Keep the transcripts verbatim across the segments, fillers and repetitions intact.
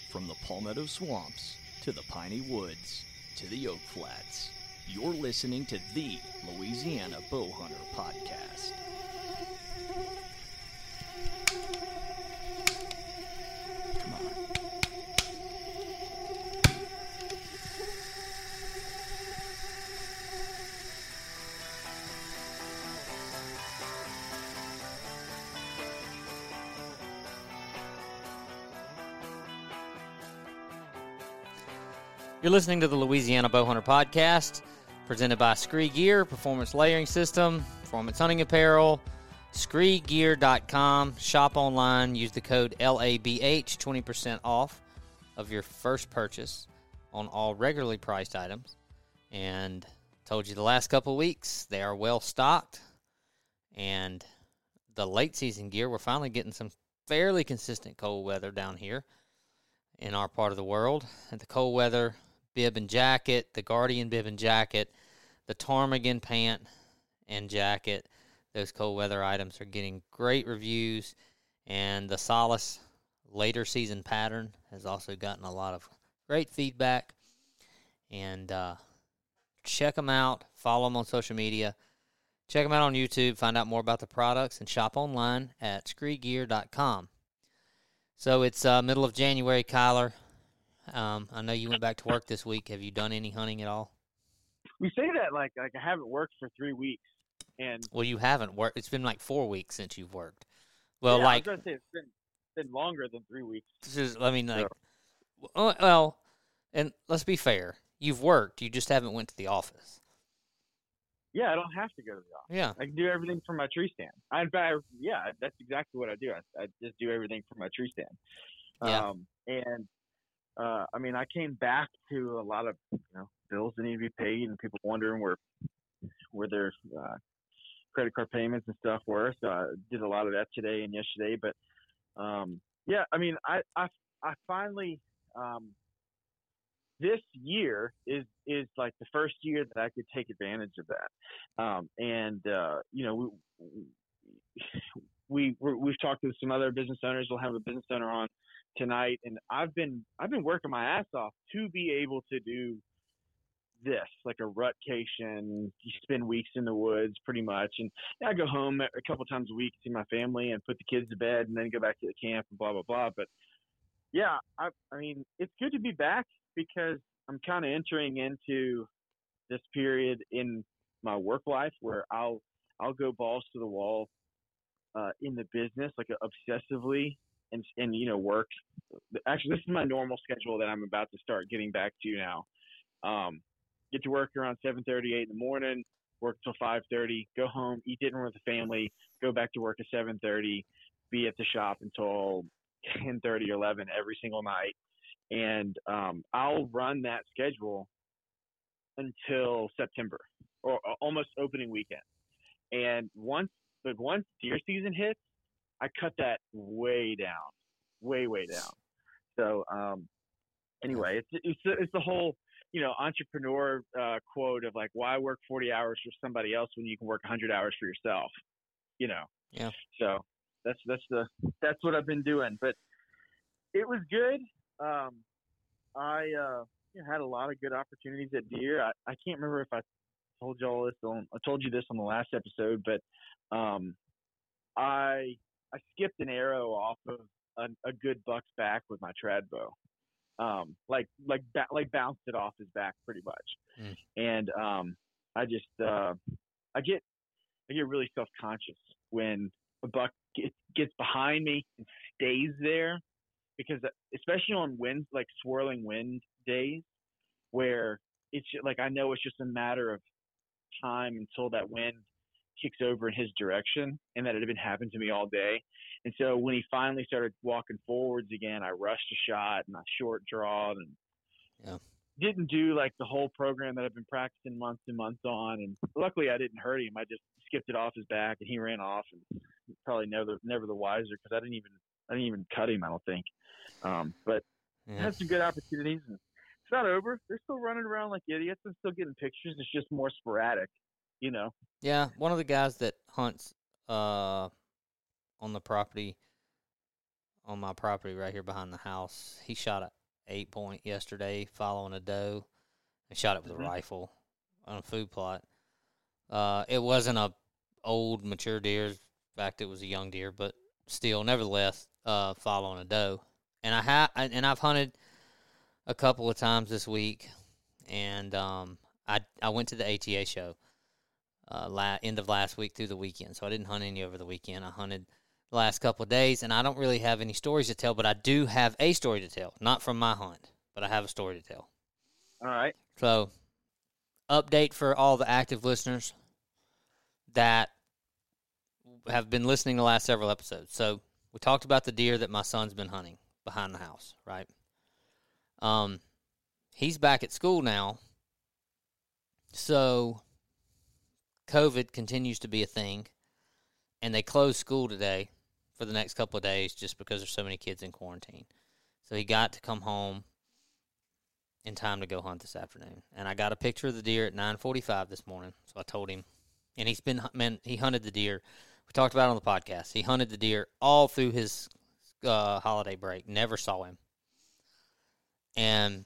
From the Palmetto Swamps to the Piney Woods to the Oak Flats, you're listening to the Louisiana Bowhunter Podcast. Come on. You're listening to the Louisiana Bowhunter Podcast, presented by Scree Gear, Performance Layering System, Performance Hunting Apparel, scree gear dot com. Shop online. Use the code L A B H, twenty percent off of your first purchase on all regularly priced items. And told you the last couple of weeks, they are well stocked. And the late season gear, we're finally getting some fairly consistent cold weather down here in our part of the world. And the cold weather bib and jacket, the Guardian bib and jacket, the Ptarmigan pant and jacket, those cold weather items are getting great reviews. And the Solace later season pattern has also gotten a lot of great feedback. And uh, check them out. Follow them on social media. Check them out on YouTube. Find out more about the products and shop online at scree gear dot com. So it's uh, middle of January, Kyler. Um, I know you went back to work this week. Have you done any hunting at all? We say that like like I haven't worked for three weeks, and Well, you haven't worked. It's been like four weeks since you've worked. Well, yeah, like I was gonna say it's been been longer than three weeks. this is. I mean, like, well, well, and let's be fair. You've worked. You just haven't went to the office. Yeah, I don't have to go to the office. Yeah. I can do everything from my tree stand. I, in fact, yeah, that's exactly what I do. I, I just do everything from my tree stand. Yeah. Um, and uh, I mean, I came back to a lot of you know bills that need to be paid, and people wondering where where their uh, credit card payments and stuff were. So I did a lot of that today and yesterday. But um, yeah, I mean, I I, I finally. Um, This year is is like the first year that I could take advantage of that, um, and uh, you know we we we've talked to some other business owners. We'll have a business owner on tonight, and I've been I've been working my ass off to be able to do this, like a rutcation. You spend weeks in the woods, pretty much, and I go home a couple times a week to see my family and put the kids to bed, and then go back to the camp and blah blah blah. But yeah, I I mean it's good to be back, because I'm kind of entering into this period in my work life where I'll I'll go balls to the wall uh, in the business, like obsessively, and and you know work. Actually, this is my normal schedule that I'm about to start getting back to now. Um, get to work around seven thirty, eight in the morning, work till five thirty, go home, eat dinner with the family, go back to work at seven thirty, be at the shop until ten thirty, eleven every single night. And um, I'll run that schedule until September, or almost opening weekend. And once, but once deer season hits, I cut that way down, way way down. So um, anyway, it's it's it's the whole you know entrepreneur uh, quote of like, why work forty hours for somebody else when you can work one hundred hours for yourself? You know. Yeah. So that's that's the that's what I've been doing, but it was good. Um, I uh, you know, had a lot of good opportunities at deer. I, I can't remember if I told you all this on, I told you this on the last episode, but um, I I skipped an arrow off of a, a good buck's back with my trad bow, um, like like ba- like bounced it off his back pretty much, Mm. and um, I just uh, I get I get really self conscious when a buck get, gets behind me and stays there. Because especially on wind, like swirling wind days, where it's just, like I know it's just a matter of time until that wind kicks over in his direction, and that it had been happening to me all day. And so when he finally started walking forwards again, I rushed a shot and I short drawed and Yeah. didn't do like the whole program that I've been practicing months and months on. And luckily I didn't hurt him. I just skipped it off his back and he ran off, and probably never never the wiser, because I didn't even I didn't even cut him, I don't think. Um, but Yeah. had some good opportunities. And it's not over. They're still running around like idiots. I'm still getting pictures. It's just more sporadic, you know. Yeah, one of the guys that hunts uh, on the property, on my property right here behind the house, he shot a eight point yesterday following a doe. I shot it with mm-hmm. a rifle on a food plot. Uh, it wasn't a old, mature deer. In fact, it was a young deer, but still, nevertheless, uh, following a doe. And I ha- and I've hunted a couple of times this week, and um, I I went to the A T A show uh, la- end of last week through the weekend, so I didn't hunt any over the weekend. I hunted the last couple of days, and I don't really have any stories to tell, but I do have a story to tell. Not from my hunt, but I have a story to tell. All right. So, update for all the active listeners that have been listening the last several episodes. So, we talked about the deer that my son's been hunting behind the house, right? Um, he's back at school now, so COVID continues to be a thing, and they closed school today for the next couple of days just because there's so many kids in quarantine. So he got to come home in time to go hunt this afternoon. And I got a picture of the deer at nine forty-five this morning, so I told him. And he's been, man, he hunted the deer. We talked about it on the podcast. He hunted the deer all through his uh, holiday break. Never saw him. And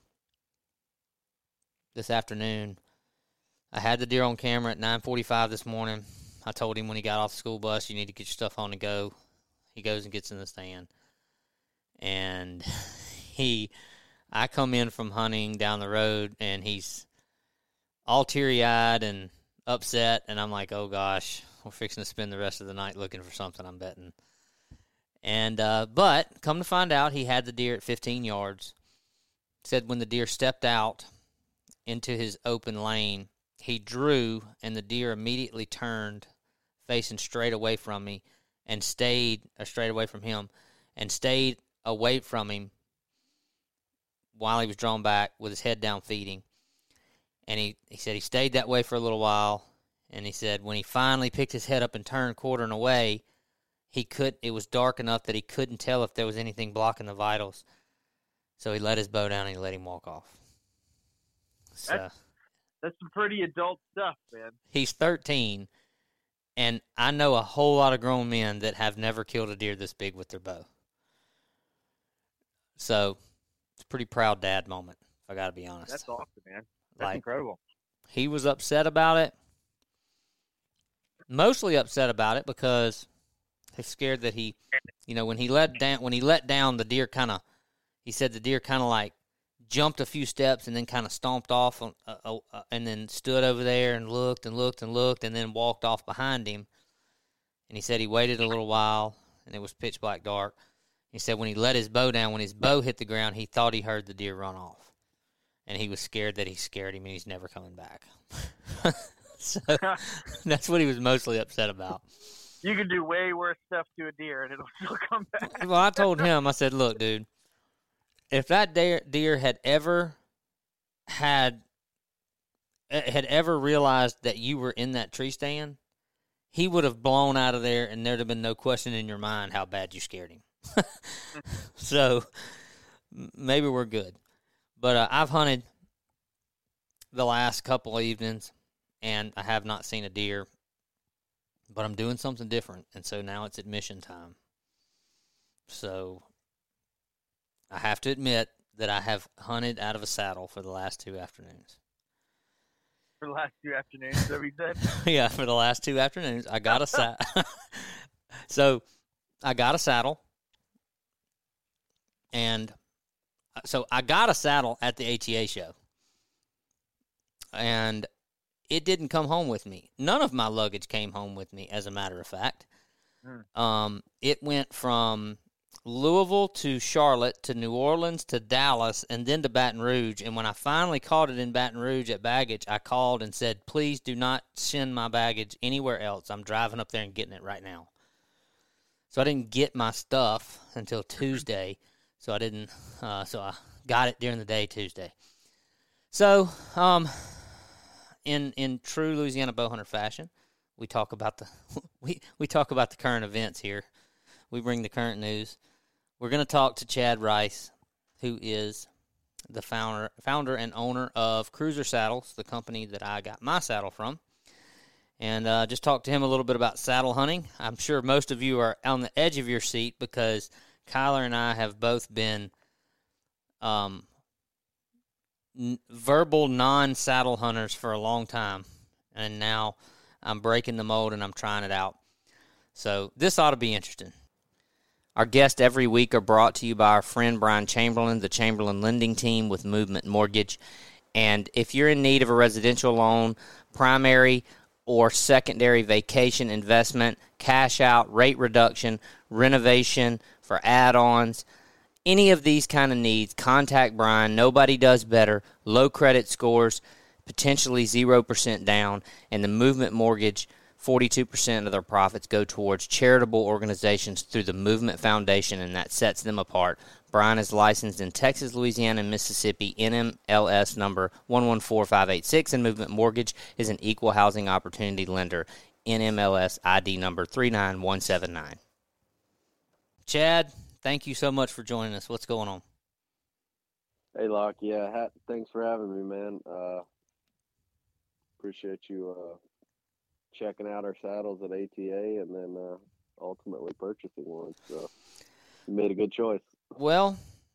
this afternoon, I had the deer on camera at nine forty-five this morning. I told him when he got off the school bus, you need to get your stuff on and go. He goes and gets in the stand. And he... I come in from hunting down the road, and he's all teary-eyed and upset, and I'm like, oh, gosh, we're fixing to spend the rest of the night looking for something, I'm betting. And uh, but come to find out, he had the deer at fifteen yards. Said when the deer stepped out into his open lane, he drew, and the deer immediately turned, facing straight away from me, and stayed, or straight away from him, and stayed away from him while he was drawn back with his head down feeding. And he, he said he stayed that way for a little while, and he said when he finally picked his head up and turned quartering away, he could it was dark enough that he couldn't tell if there was anything blocking the vitals. So he let his bow down and he let him walk off. So, that's, that's some pretty adult stuff, man. He's thirteen, and I know a whole lot of grown men that have never killed a deer this big with their bow. So it's a pretty proud dad moment, if I got to be honest. That's awesome, man. That's like, incredible. He was upset about it. Mostly upset about it because he's scared that he, you know, when he let down, when he let down, the deer kind of, he said the deer kind of like jumped a few steps and then kind of stomped off on, uh, uh, and then stood over there and looked and looked and looked and then walked off behind him. And he said he waited a little while and it was pitch black dark. He said when he let his bow down, when his bow hit the ground, he thought he heard the deer run off. And he was scared that he scared him and he's never coming back. So that's what he was mostly upset about. You can do way worse stuff to a deer and it'll still come back. Well, I told him, I said, look, dude, if that deer, deer had ever had had ever realized that you were in that tree stand, he would have blown out of there and there'd have been no question in your mind how bad you scared him. So maybe we're good. But uh, I've hunted the last couple of evenings, and I have not seen a deer. But I'm doing something different, and so now it's admission time. So I have to admit that I have hunted out of a saddle for the last two afternoons. For the last two afternoons, so we said? Yeah, for the last two afternoons. I got a saddle. So I got a saddle. And so I got a saddle at the A T A show. And it didn't come home with me. None of my luggage came home with me, as a matter of fact. Mm. Um, it went from Louisville to Charlotte to New Orleans to Dallas and then to Baton Rouge. And when I finally caught it in Baton Rouge at baggage, I called and said, please do not send my baggage anywhere else. I'm driving up there and getting it right now. So I didn't get my stuff until Tuesday. So I didn't, uh, so I got it during the day Tuesday. So, um, in in true Louisiana bowhunter fashion, we talk about the we we talk about the current events here. We bring the current news. We're going to talk to Chad Rice, who is the founder founder and owner of Cruiser Saddles, the company that I got my saddle from, and uh, just talk to him a little bit about saddle hunting. I'm sure most of you are on the edge of your seat because Kyler and I have both been um, n- verbal non-saddle hunters for a long time, and now I'm breaking the mold and I'm trying it out. So this ought to be interesting. Our guests every week are brought to you by our friend Brian Chamberlain, the Chamberlain Lending Team with Movement Mortgage. And if you're in need of a residential loan, primary or secondary vacation investment, cash out, rate reduction, renovation for add-ons, any of these kind of needs, contact Brian. Nobody does better. Low credit scores, potentially zero percent down, and the Movement Mortgage, forty-two percent of their profits go towards charitable organizations through the Movement Foundation, and that sets them apart. Brian is licensed in Texas, Louisiana, and Mississippi, N M L S number one one four five eight six, and Movement Mortgage is an equal housing opportunity lender, N M L S I D number three nine one seven nine. Chad, thank you so much for joining us. What's going on? Hey, Locke. Yeah, ha- thanks for having me, man. Uh, appreciate you uh, checking out our saddles at A T A and then uh, ultimately purchasing one. So you made a good choice. Well,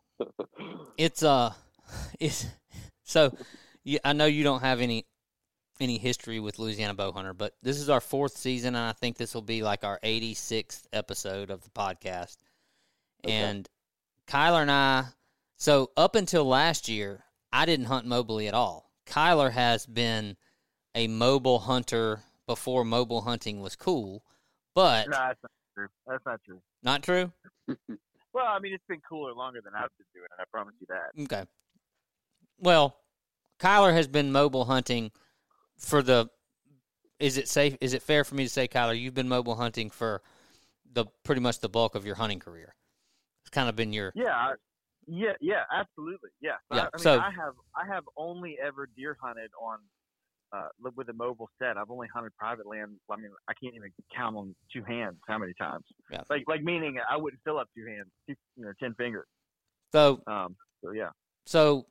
it's uh, it's so. Yeah, I know you don't have any any history with Louisiana Bowhunter, but this is our fourth season, and I think this will be like our eighty-sixth episode of the podcast. Okay. And Kyler and I, so up until last year, I didn't hunt mobily at all. Kyler has been a mobile hunter before mobile hunting was cool, but No, that's not true. That's not true. Not true? Well, I mean, it's been cooler longer than I've been doing it. I promise you that. Okay. Well, Kyler has been mobile hunting for the. Is it safe? Is it fair for me to say, Kyler, you've been mobile hunting for the pretty much the bulk of your hunting career? It's kind of been your. Yeah. Yeah. Yeah. Absolutely. Yeah. Yeah. I, I mean, so I have I have only ever deer hunted on. Uh, with a mobile set. I've only hunted private land. I mean, I can't even count on two hands how many times. Yeah. Like, like meaning I wouldn't fill up two hands, two, you know, ten fingers. So, um, so yeah. So,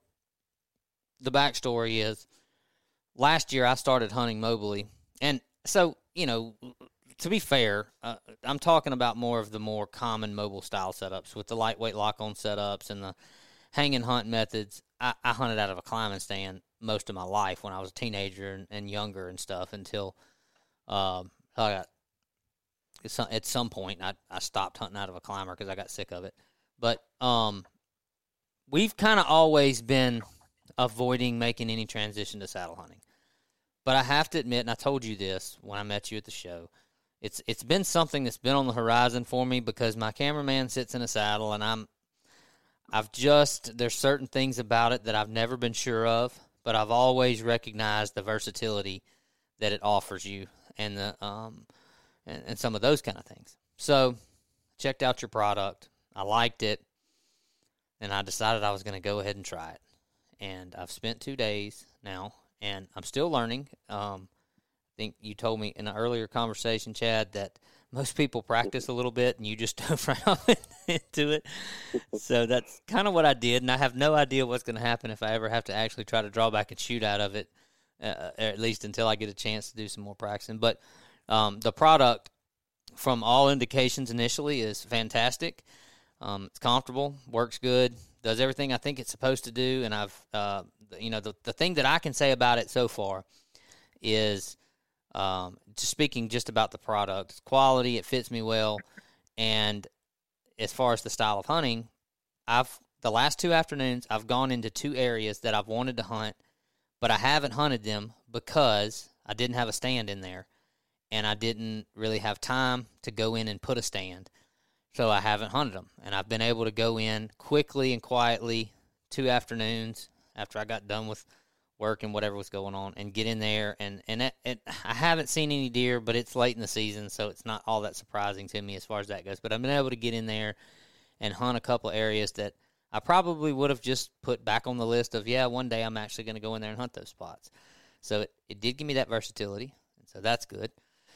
the backstory is, last year I started hunting mobily, and so you know, to be fair, uh, I'm talking about more of the more common mobile style setups with the lightweight lock-on setups and the hang and hunt methods. I, I hunted out of a climbing stand most of my life when I was a teenager and, and younger and stuff until um, I got at some point I, I stopped hunting out of a climber because I got sick of it. But um, we've kind of always been avoiding making any transition to saddle hunting. But I have to admit, and I told you this when I met you at the show, it's it's been something that's been on the horizon for me because my cameraman sits in a saddle and I'm I've just, there's certain things about it that I've never been sure of, but I've always recognized the versatility that it offers you and the um and, and some of those kind of things. So, checked out your product. I liked it, and I decided I was going to go ahead and try it. And I've spent two days now, and I'm still learning. Um, I think you told me in an earlier conversation, Chad, that most people practice a little bit, and you just dove right off into it. So that's kind of what I did, and I have no idea what's going to happen if I ever have to actually try to draw back and shoot out of it, uh, at least until I get a chance to do some more practicing. But um, the product, from all indications initially, is fantastic. Um, it's comfortable, works good, does everything I think it's supposed to do, and I've, uh, you know, the, the thing that I can say about it so far is – Um, just speaking just about the product, it's quality, it fits me well, and as far as the style of hunting, I've the last two afternoons I've gone into two areas that I've wanted to hunt, but I haven't hunted them because I didn't have a stand in there, and I didn't really have time to go in and put a stand, so I haven't hunted them, and I've been able to go in quickly and quietly two afternoons after I got done with work and whatever was going on, and get in there, and, and it, it, I haven't seen any deer, but it's late in the season, so it's not all that surprising to me as far as that goes, but I've been able to get in there and hunt a couple of areas that I probably would have just put back on the list of, yeah, one day I'm actually going to go in there and hunt those spots. So it, it did give me that versatility, and so that's good.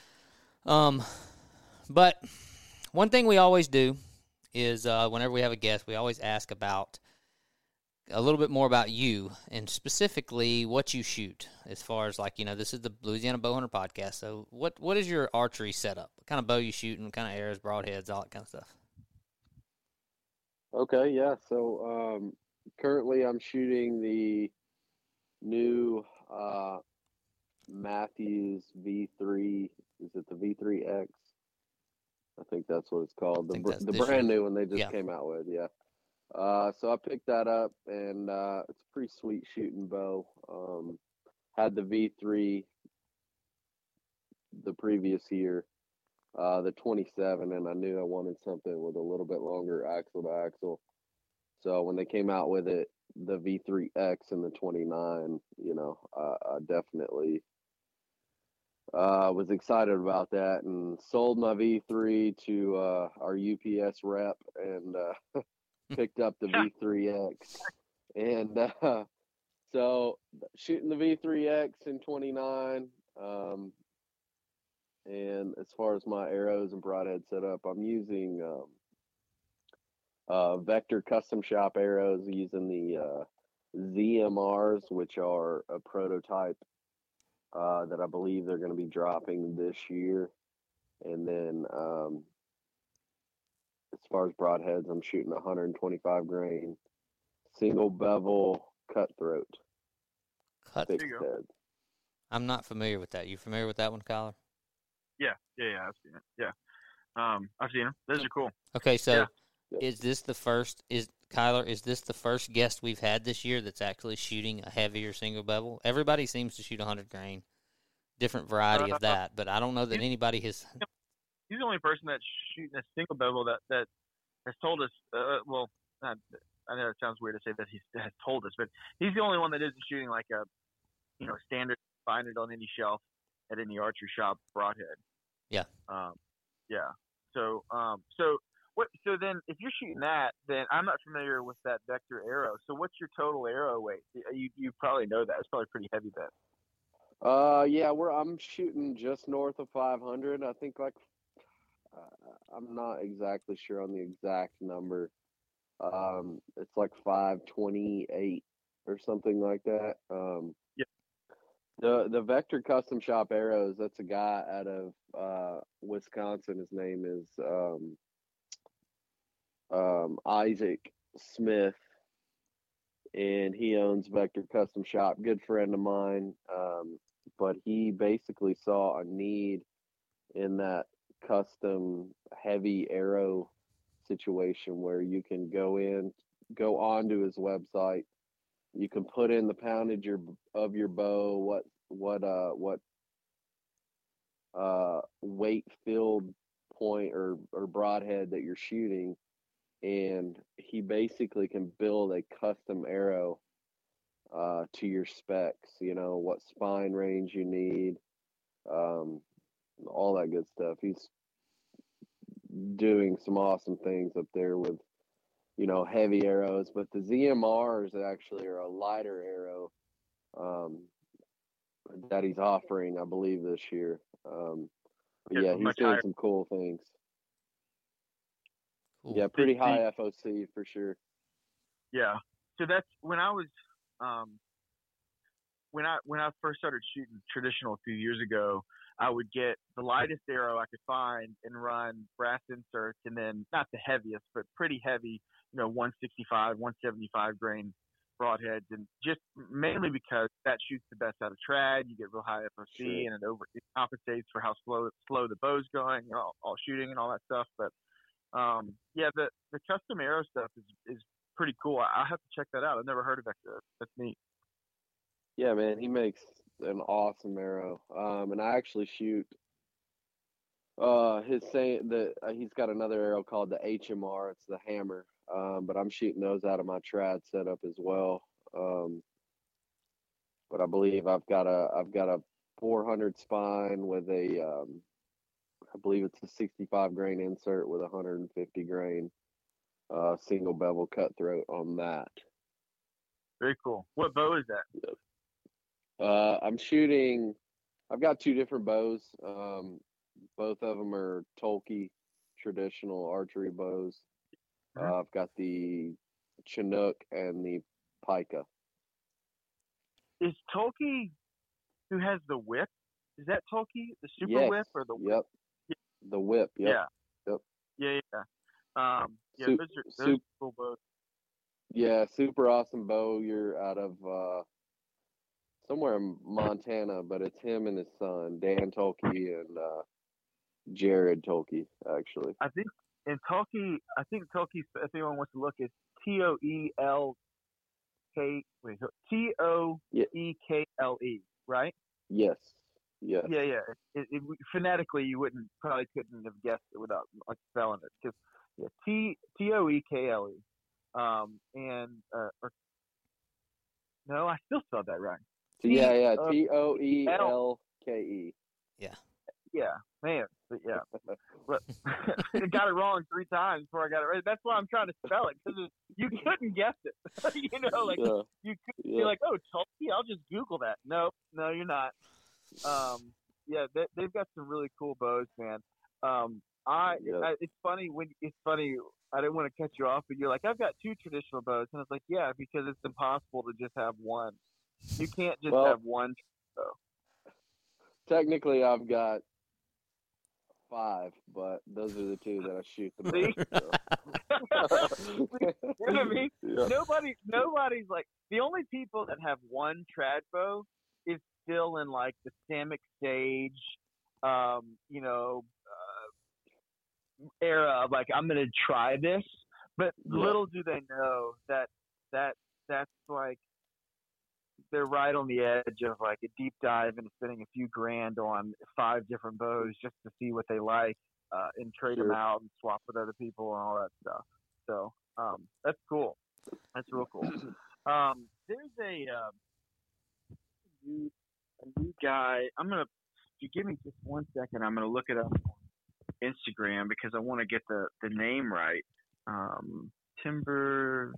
Um, but one thing we always do is uh, whenever we have a guest, we always ask about a little bit more about you and specifically what you shoot as far as, like, you know, this is the Louisiana Bowhunter podcast. So what, what is your archery setup? What kind of bow you shooting, what kind of arrows, broadheads, all that kind of stuff? Okay. Yeah. So, um, currently I'm shooting the new uh, Matthews V three. Is it the V three X? I think that's what it's called. The, the brand new one they just yeah. came out with, yeah. Uh, so I picked that up, and uh, it's a pretty sweet shooting bow. Um, had the V three the previous year, uh, the twenty-seven, and I knew I wanted something with a little bit longer axle to axle. So when they came out with it, the V three X and the twenty-nine, you know, uh, I definitely uh, was excited about that, and sold my V three to uh, our U P S rep, and uh, picked up the V three X. And uh, so shooting the V three X in twenty-nine. Um, and as far as my arrows and broadhead setup, I'm using um, uh, Vector Custom Shop arrows, using the uh, Z M Rs, which are a prototype uh, that I believe they're going to be dropping this year. And then um, as far as broadheads, I'm shooting one hundred twenty-five grain single bevel cutthroat. Cutthroat. There you go. I'm not familiar with that. You familiar with that one, Kyler? Yeah, yeah, yeah. I've seen it. Yeah, um, I've seen them. Those are cool. Okay, so Yeah. is this the first? Is Kyler? Is this the first guest we've had this year that's actually shooting a heavier single bevel? Everybody seems to shoot one hundred grain, different variety uh, of that, but I don't know that anybody has. He's the only person that's shooting a single bevel that that has told us. Uh, well, not, I know it sounds weird to say that he has told us, but he's the only one that isn't shooting like a, you know, standard, find it on any shelf at any archery shop broadhead. Yeah. Um, yeah. So, um, so what? So then, if you're shooting that, then I'm not familiar with that Vector arrow. So, what's your total arrow weight? You you probably know that. It's probably pretty heavy then. Uh, yeah, we're I'm shooting just north of five hundred. I think like uh, I'm not exactly sure on the exact number. Um, it's like five twenty-eight or something like that. Um, yeah. The the Vector Custom Shop arrows. That's a guy out of uh, Wisconsin. His name is um, um, Isaac Smith, and he owns Vector Custom Shop. Good friend of mine. Um, but he basically saw a need in that custom heavy arrow situation where you can go in, go onto his website. You can put in the poundage your, of your bow, what what uh what uh weight filled point or or broadhead that you're shooting, and he basically can build a custom arrow uh to your specs. You know what spine range you need, um, all that good stuff. He's doing some awesome things up there with, you know, heavy arrows, but the Z M Rs actually are a lighter arrow um, that he's offering, I believe, this year. Um, but yeah, he's doing higher. Some cool things. Cool. Yeah, pretty the, high F O C for sure. Yeah, so that's when I was um, when I when I first started shooting traditional a few years ago. I would get the lightest arrow I could find and run brass inserts, and then not the heaviest, but pretty heavy, you know, one sixty-five, one seventy-five grain broadheads, and just mainly because that shoots the best out of trad. You get real high F O C, sure. and it over it compensates for how slow slow the bow's going, you know, all, all shooting and all that stuff. But um, yeah, the the custom arrow stuff is is pretty cool. I, I'll have to check that out. I've never heard of that. That's neat. Yeah, man, he makes an awesome arrow. Um, and I actually shoot uh his saying that uh, he's got another arrow called the H M R. It's the hammer. Um, but I'm shooting those out of my trad setup as well. Um, but I believe I've got a I've got a four hundred spine with a um, I believe it's a sixty-five grain insert with a one hundred fifty grain uh, single bevel cutthroat on that. Very cool. What bow is that? Yep. Uh, I'm shooting. I've got two different bows. Um, both of them are Tolkien traditional archery bows. Mm-hmm. Uh, I've got the Chinook and the Pika. Is Tolkien who has the whip? Is that Tolkien, the super yes. whip or the whip? Yep. Yeah. The whip. Yep. Yeah. Yep. Yeah. Yeah. Um, yeah. Sup- those are, those sup- are cool bows. Yeah, super awesome bow. You're out of uh, somewhere in Montana, but it's him and his son, Dan Tolke and uh, Jared Tolke, actually. I think in Tolke, I think Tolke, if anyone wants to look, is T O E L K, wait, T O E K L E, right? Yes. Yes. Yeah, yeah. It, it, phonetically, you wouldn't probably couldn't have guessed it without like spelling it, because yeah, T T O E K L E, um, and uh, or, no, I still spelled that right. Yeah, yeah, T O E L K E. Yeah. Yeah, man, but yeah, but I got it wrong three times before I got it right. That's why I'm trying to spell it, because you couldn't guess it. you know, like yeah. you could yeah. be like, oh, Tulsi, I'll just Google that. Nope, no, you're not. Um, yeah, they, they've got some really cool bows, man. Um, I, yeah. I, it's funny when it's funny. I didn't want to cut you off, but you're like, I've got two traditional bows, and I was like, yeah, because it's impossible to just have one. You can't just well, have one bow. Technically, I've got five, but those are the two that I shoot the most. So. you know what I mean? Yeah. Nobody, nobody's like, the only people that have one trad bow is still in like the Samick stage, um, you know, uh, era of like, I'm going to try this. But Yeah. little do they know that that that's like, they're right on the edge of like a deep dive into spending a few grand on five different bows just to see what they like, uh, and trade Sure. them out and swap with other people and all that stuff. So um, that's cool. That's real cool. Um, there's a, uh, new, a new guy. I'm gonna. If you give me just one second, I'm gonna look it up on Instagram because I want to get the the name right. Um, Timber.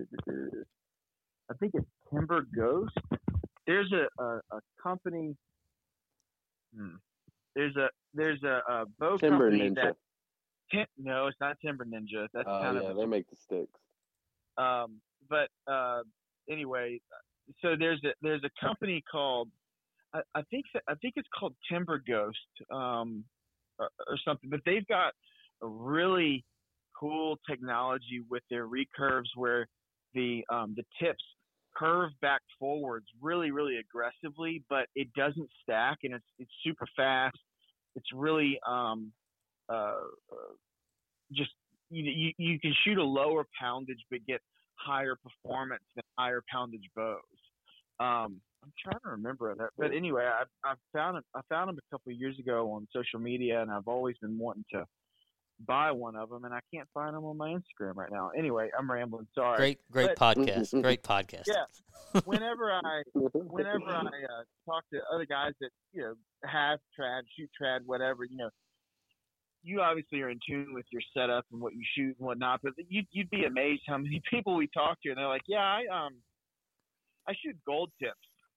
I think it's Timber Ghost. There's a, a, a company. Hmm, there's a there's a, a bow Timber company Ninja. that. No, it's not Timber Ninja. That's Oh, kind yeah, of. they make the sticks. Um, but uh, anyway, so there's a there's a company called I, I think I think it's called Timber Ghost, um, or, or something. But they've got a really cool technology with their recurves where the um, the tips curve back forwards really really aggressively, but it doesn't stack, and it's it's super fast. It's really um, uh, uh, just you, you you can shoot a lower poundage but get higher performance than higher poundage bows. Um, I'm trying to remember that, but anyway, I I found it. I found them a couple of years ago on social media, and I've always been wanting to buy one of them, and I can't find them on my Instagram right now. Anyway, I'm rambling. Sorry. Great, great but, podcast. Great podcast. Yeah. Whenever I whenever I uh, talk to other guys that you know have trad, shoot trad, whatever, you know, you obviously are in tune with your setup and what you shoot and whatnot. But you'd you'd be amazed how many people we talk to, and they're like, "Yeah, I um, I shoot gold tips."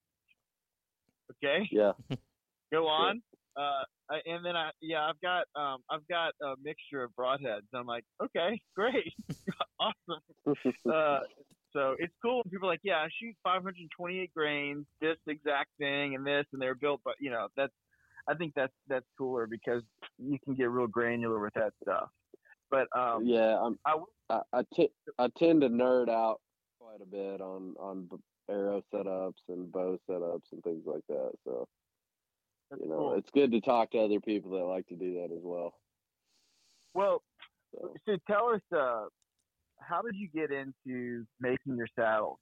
Okay. Yeah. Go on. Uh, and then I, yeah, I've got, um, I've got a mixture of broadheads. I'm like, okay, great, awesome. Uh, so it's cool. People are like, yeah, I shoot five hundred twenty-eight grains, this exact thing, and this, and they're built, but you know, that's, I think that's that's cooler because you can get real granular with that stuff. But um, yeah, I'm, I, I, I, t- I tend to nerd out quite a bit on on arrow setups and bow setups and things like that. So. That's you know, cool. It's good to talk to other people that like to do that as well. Well, so, so tell us, uh, how did you get into making your saddles?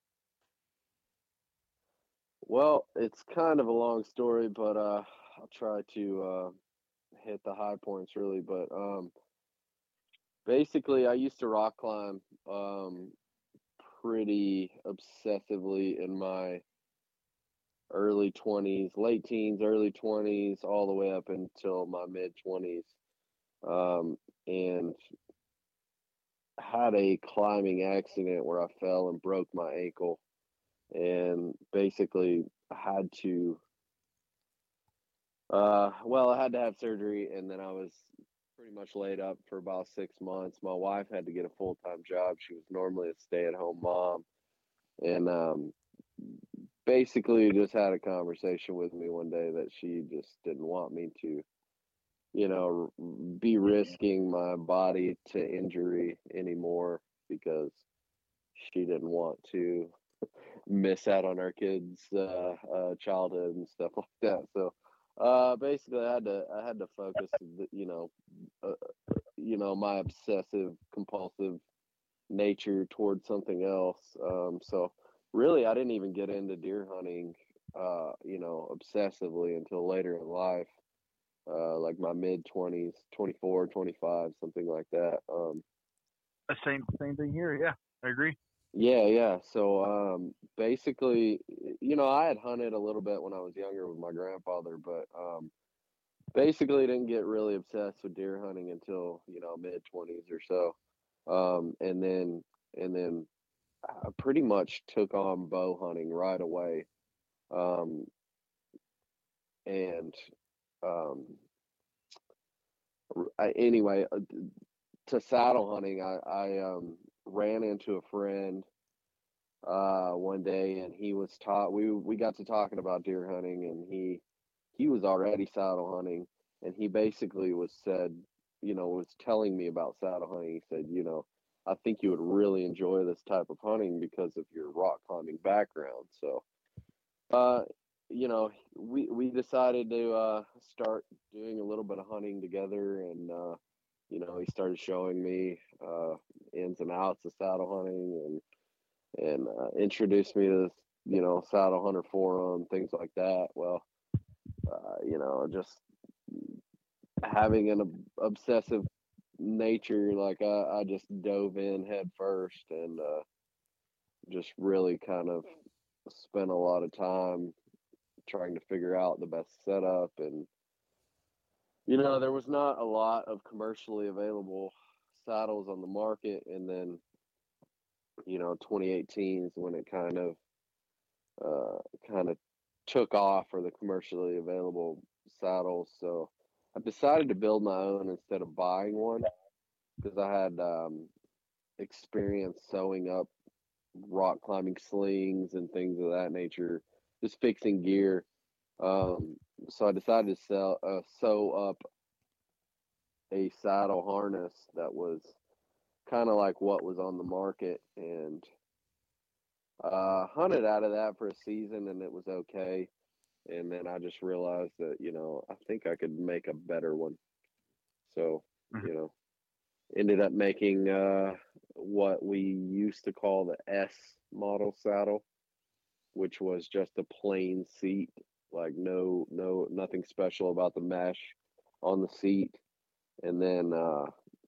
Well, it's kind of a long story, but uh, I'll try to uh, hit the high points really. But um, basically, I used to rock climb um, pretty obsessively in my early twenties, late teens, early twenties, all the way up until my mid twenties. Um, and had a climbing accident where I fell and broke my ankle, and basically had to, uh, well, I had to have surgery, and then I was pretty much laid up for about six months. My wife had to get a full-time job. She was normally a stay-at-home mom, and um, basically just had a conversation with me one day that she just didn't want me to, you know, be risking my body to injury anymore because she didn't want to miss out on our kids' uh, uh, childhood and stuff like that. So uh, basically, I had to I had to focus, you know, uh, you know, my obsessive compulsive nature towards something else. Um, so really, I didn't even get into deer hunting, uh, you know, obsessively until later in life. Uh, like my mid twenties, twenty-four, twenty-five, something like that. Um, Same same thing here. Yeah, I agree. yeah, yeah. So um, basically, you know, I had hunted a little bit when I was younger with my grandfather, but um, basically didn't get really obsessed with deer hunting until, you know, mid twenties or so. Um, and then and then I pretty much took on bow hunting right away. Um, and um, I, anyway, uh, to saddle hunting, I, I um, ran into a friend uh, one day, and he was taught. We we got to talking about deer hunting, and he he was already saddle hunting, and he basically was said, you know, was telling me about saddle hunting. He said, you know, I think you would really enjoy this type of hunting because of your rock climbing background. So, uh, you know, we we decided to uh, start doing a little bit of hunting together, and uh, you know, he started showing me uh, ins and outs of saddle hunting, and and uh, introduced me to this, you know, saddle hunter forum, things like that. Well, uh, you know, just having an ob- obsessive nature, like I, I just dove in head first, and uh, just really kind of spent a lot of time trying to figure out the best setup. And you know, there was not a lot of commercially available saddles on the market, and then, you know, twenty eighteen is when it kind of uh, kind of took off for the commercially available saddles. So I decided to build my own instead of buying one, because I had um, experience sewing up rock climbing slings and things of that nature, just fixing gear. Um, so I decided to sell, uh, sew up a saddle harness that was kind of like what was on the market, and uh, hunted out of that for a season, and it was okay. And then I just realized that, you know, I think I could make a better one. So, Mhm. you know, ended up making uh, what we used to call the S model saddle, which was just a plain seat, like no, no, nothing special about the mesh on the seat. And then uh,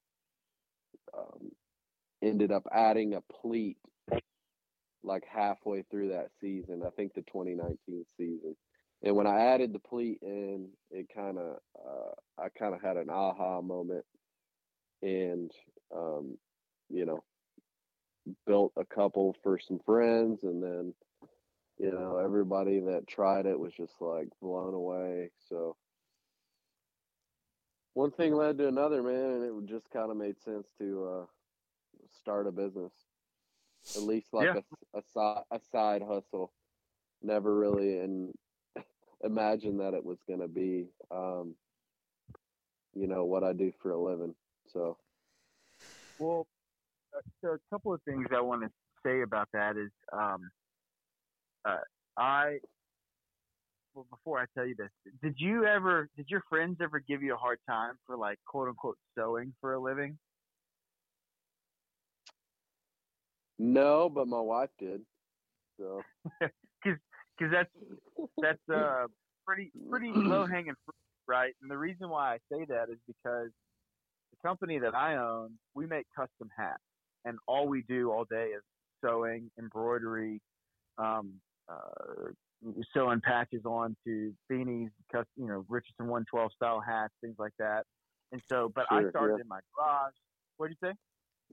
um, ended up adding a pleat like halfway through that season, I think the twenty nineteen season. And when I added the pleat in, it kind of, uh, I kind of had an aha moment, and, um, you know, built a couple for some friends. And then, you know, everybody that tried it was just like blown away. So one thing led to another, man, and it just kind of made sense to uh, start a business, at least like Yeah. a, a, side, a side hustle. Never really in, imagined that it was going to be, um, you know, what I do for a living. So, Well, uh, so a couple of things I want to say about that is, um, uh, I well, before I tell you this, did you ever, did your friends ever give you a hard time for like quote unquote sewing for a living? no, but my wife did. So, Because because that's that's uh pretty pretty low hanging fruit, right? And the reason why I say that is because the company that I own, we make custom hats, and all we do all day is sewing, embroidery, um, uh, sewing patches onto beanies, you know, Richardson one twelve style hats, things like that. And so, but I sure, started yeah. in my garage. What did you say?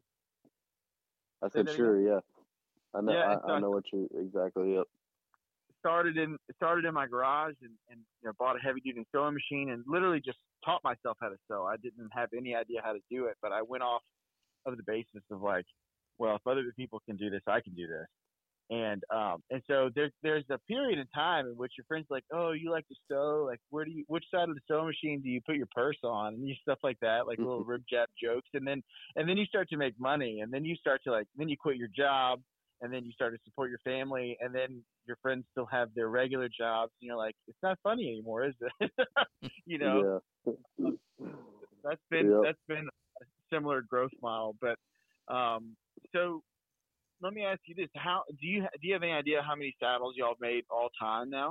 I Say said, that sure, again? yeah. I know, Yeah, and I, so I I know what you exactly. Yep. started in started in my garage, and, and you know, bought a heavy duty sewing machine, and literally just taught myself how to sew. I didn't have any idea how to do it, but I went off of the basis of like, well, if other people can do this, I can do this. And um and so there's there's a period in time in which your friends are like, oh, you like to sew, like where do you which side of the sewing machine do you put your purse on, and you stuff like that, like little rib jab jokes. And then and then you start to make money, and then you start to like then you quit your job, and then you start to support your family, and then your friends still have their regular jobs, and you're like, it's not funny anymore, is it? you know, Yeah. that's been Yep. that's been a similar growth model. But um, so let me ask you this: How do you do you have any idea how many saddles y'all have made all time now?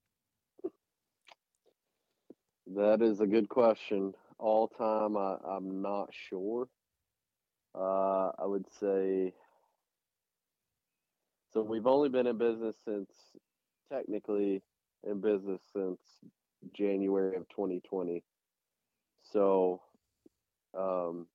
That is a good question. All time, I, I'm not sure. Uh, I would say so. We've only been in business since, technically, in business since January of twenty twenty. So, um,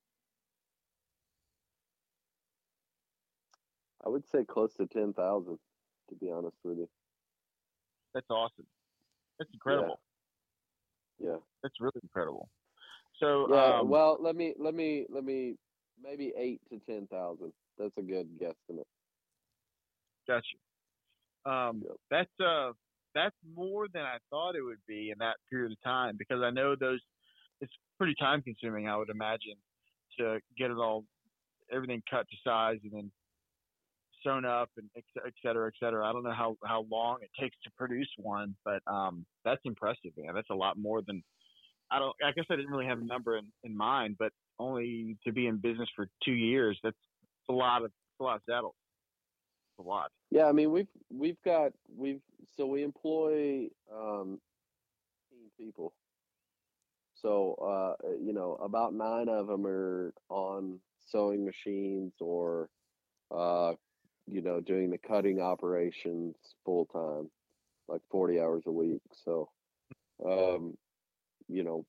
I would say close to ten thousand, to be honest with you. That's awesome. That's incredible. Yeah. That's really incredible. So Yeah. um, Well, let me let me let me maybe eight to ten thousand. That's a good guesstimate. got you. Um, Yep. that's uh, that's more than I thought it would be in that period of time, because I know those. It's pretty time consuming, I would imagine, to get it all, everything cut to size and then sewn up and et et cetera, et cetera. I don't know how, how long it takes to produce one, but um, that's impressive, man. That's a lot more than I don't. I guess I didn't really have a number in, in mind, but only to be in business for two years, that's a lot of that's a lot of saddles. It's a lot. Yeah, I mean we've we've got we've so we employ um fifteen people. So uh you know about nine of them are on sewing machines or uh you know doing the cutting operations full time, like forty hours a week. So um you know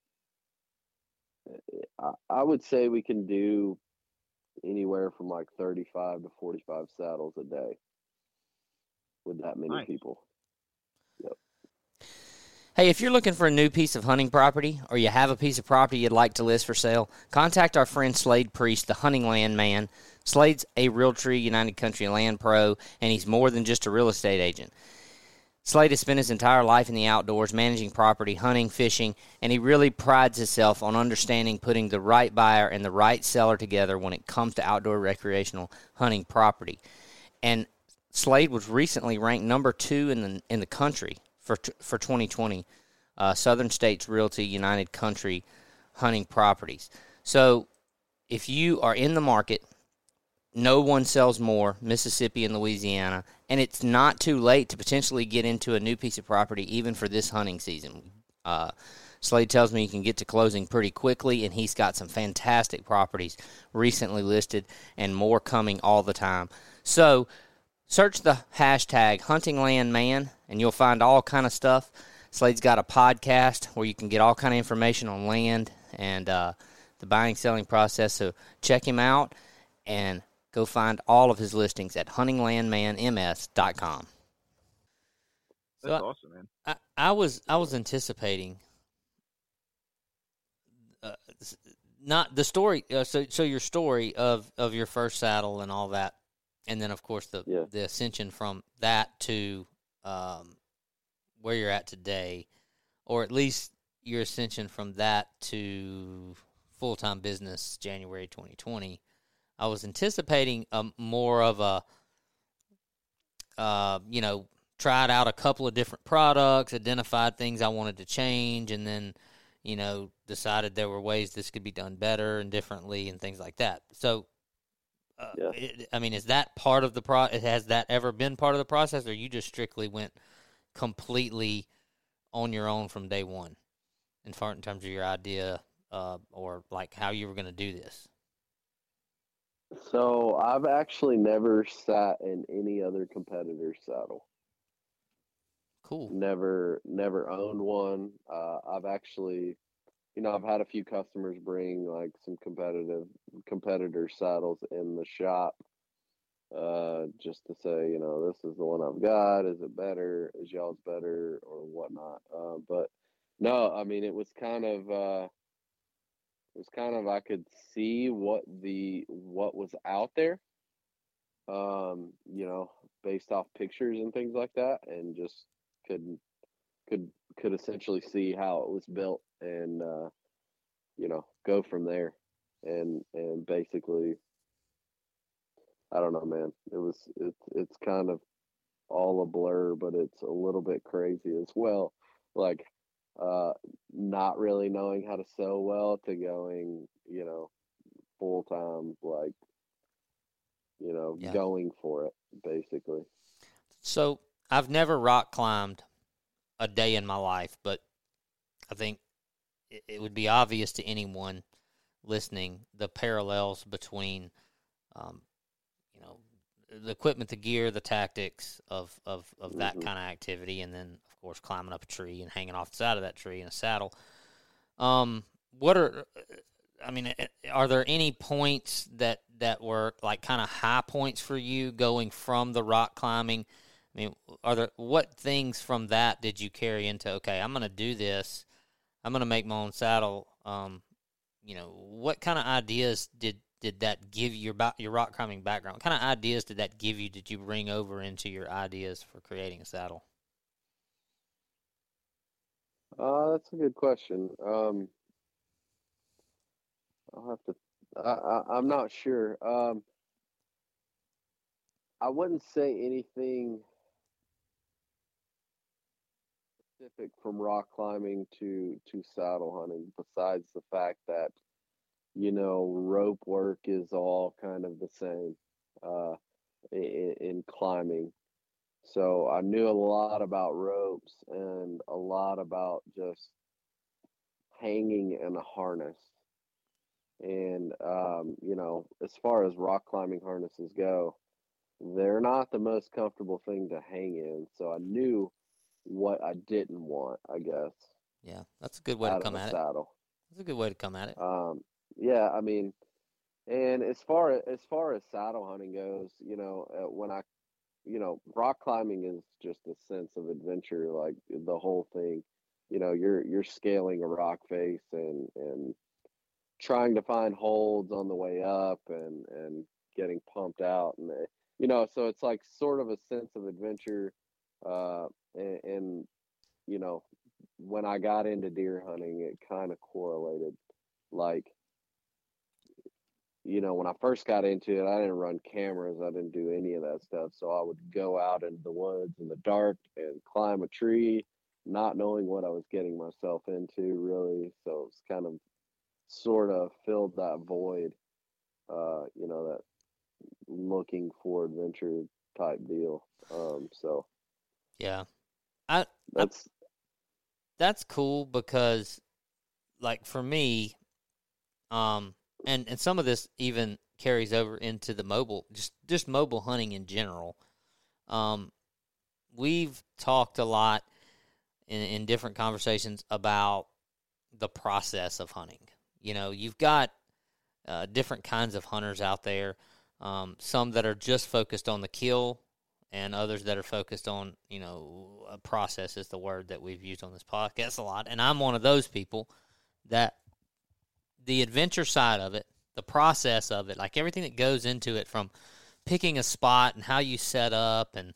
I, I would say we can do anywhere from like thirty-five to forty-five saddles a day with that many Nice. people. Yep. Hey, if you're looking for a new piece of hunting property or you have a piece of property you'd like to list for sale, contact our friend Slade Priest, the Hunting Land Man. Slade's a Realtree United Country Land Pro, and he's more than just a real estate agent. Slade has spent his entire life in the outdoors, managing property, hunting, fishing, and he really prides himself on understanding putting the right buyer and the right seller together when it comes to outdoor recreational hunting property. And Slade was recently ranked number two in the in the country for for twenty twenty, uh, Southern States Realty United Country hunting properties. So if you are in the market, no one sells more, Mississippi and Louisiana, and it's not too late to potentially get into a new piece of property even for this hunting season. Uh, Slade tells me you can get to closing pretty quickly, and he's got some fantastic properties recently listed and more coming all the time. So search the hashtag HuntingLandMan, and you'll find all kind of stuff. Slade's got a podcast where you can get all kind of information on land and uh, the buying, selling process. So check him out and go find all of his listings at hunting land man m s dot com. That's So awesome, man. I, I was I was anticipating uh, not the story. Uh, so so your story of, of your first saddle and all that, and then of course the Yeah. the ascension from that to um, where you're at today, or at least your ascension from that to full time business January twenty twenty. I was anticipating a, more of a, uh, you know, tried out a couple of different products, identified things I wanted to change, and then, you know, decided there were ways this could be done better and differently and things like that. So, uh, Yeah. it, I mean, is that part of the pro? Has that ever been part of the process, or you just strictly went completely on your own from day one, in far in terms of your idea uh, or like how you were going to do this? So I've actually never sat in any other competitor's saddle. Cool. Never, never owned one. Uh, I've actually, you know, I've had a few customers bring like some competitive competitor saddles in the shop, uh, just to say, you know, this is the one I've got. Is it better? Is y'all's better or whatnot? Uh, but no, I mean, it was kind of. Uh, It was kind of I could see what the what was out there, um, you know, based off pictures and things like that, and just could could could essentially see how it was built and uh, you know go from there, and and basically I don't know, man. It was it's it's kind of all a blur, but it's a little bit crazy as well. Like uh, not really knowing how to sew well to going, you know, full time, like you know, Yeah. going for it basically. So I've never rock climbed a day in my life, but I think it, it would be obvious to anyone listening the parallels between, um, you know, the equipment, the gear, the tactics of, of, of that Mhm. kind of activity, and then, of course, climbing up a tree and hanging off the side of that tree in a saddle. Um, what are, I mean, are there any points that, that were like kind of high points for you going from the rock climbing? I mean, are there, what things from that did you carry into, okay, I'm going to do this, I'm going to make my own saddle? Um, you know, what kind of ideas did, did that give you, your, your rock climbing background? What kind of ideas did that give you, did you bring over into your ideas for creating a saddle? Uh, that's a good question. Um, I'll have to. I, I I'm not sure. Um, I wouldn't say anything specific from rock climbing to to saddle hunting, besides the fact that you know rope work is all kind of the same uh, in, in climbing. So I knew a lot about ropes and a lot about just hanging in a harness. And um, you know, as far as rock climbing harnesses go, they're not the most comfortable thing to hang in. So I knew what I didn't want, I guess, Yeah, that's a good way to out of come a at it. saddle. That's a good way to come at it. Um, yeah, I mean, and as far as far as saddle hunting goes, you know, uh, when I, you know, rock climbing is just a sense of adventure, like the whole thing. You know, you're you're scaling a rock face and and trying to find holds on the way up and and getting pumped out and uh, you know, so it's like sort of a sense of adventure, uh, and, and you know, when I got into deer hunting, it kind of correlated. Like, you know, when I first got into it, I didn't run cameras, I didn't do any of that stuff. So I would go out into the woods in the dark and climb a tree, not knowing what I was getting myself into, really. So it's kind of sort of filled that void, uh, you know, that looking for adventure type deal. Um, so Yeah. I, I that's that's cool because, like, for me, um, and, and some of this even carries over into the mobile, just, just mobile hunting in general. Um, we've talked a lot in, in different conversations about the process of hunting. You know, you've got uh, different kinds of hunters out there, um, some that are just focused on the kill, and others that are focused on, you know, a process is the word that we've used on this podcast a lot. And I'm one of those people that the adventure side of it, the process of it, like everything that goes into it, from picking a spot and how you set up and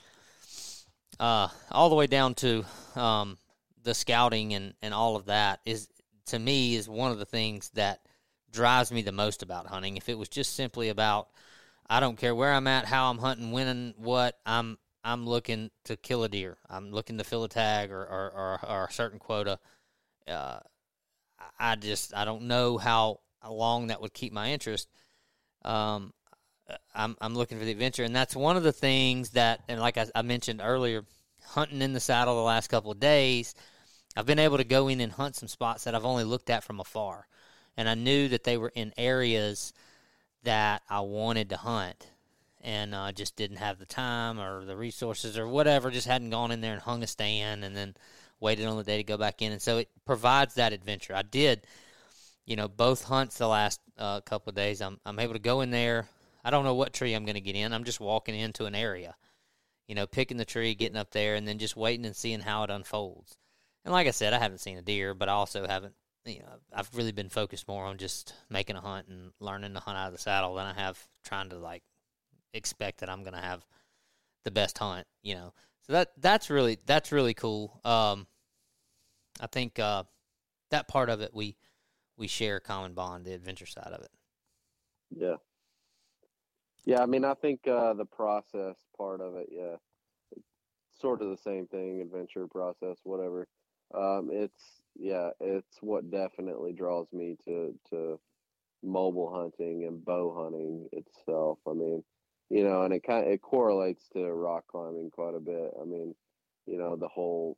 uh, all the way down to um, the scouting and, and all of that, is, to me, is one of the things that drives me the most about hunting. If it was just simply about, I don't care where I'm at, how I'm hunting, when and what, I'm I'm looking to kill a deer. I'm looking to fill a tag or or, or, or a certain quota. Uh, I just I don't know how long that would keep my interest. Um, I'm I'm looking for the adventure, and that's one of the things that, and like I, I mentioned earlier, hunting in the saddle the last couple of days, I've been able to go in and hunt some spots that I've only looked at from afar, and I knew that they were in areas that I wanted to hunt, and uh, just didn't have the time or the resources or whatever, just hadn't gone in there and hung a stand and then waited on the day to go back in. And so it provides that adventure. I did, you know, both hunts the last uh, couple of days. I'm, I'm able to go in there. I don't know what tree I'm going to get in. I'm just walking into an area, you know, picking the tree, getting up there, and then just waiting and seeing how it unfolds. And like I said, I haven't seen a deer, but I also haven't, you know, I've really been focused more on just making a hunt and learning to hunt out of the saddle than I have trying to, like, expect that I'm going to have the best hunt, you know. So that that's really that's really cool. Um, I think uh, that part of it we we share a common bond, the adventure side of it. yeah. Yeah, I mean, I think uh, the process part of it, yeah, sort of the same thing, adventure process, whatever. Um, it's yeah, it's what definitely draws me to to mobile hunting and bow hunting itself. I mean, you know, and it kind of, it correlates to rock climbing quite a bit. I mean, you know, the whole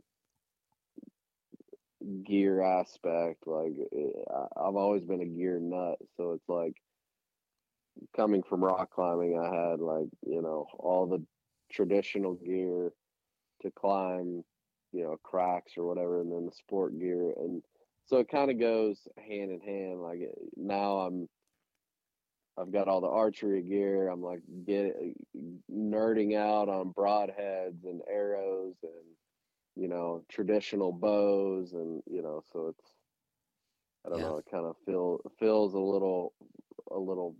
gear aspect, like it, I- I've always been a gear nut, so it's like coming from rock climbing, I had like, you know, all the traditional gear to climb, you know, cracks or whatever, and then the sport gear. And so it kind of goes hand in hand. Like now I'm, I've got all the archery gear. I'm like get nerding out on broadheads and arrows and, you know, traditional bows. And, you know, so it's, I don't Yeah. know, it kind of feel, feels a little, a little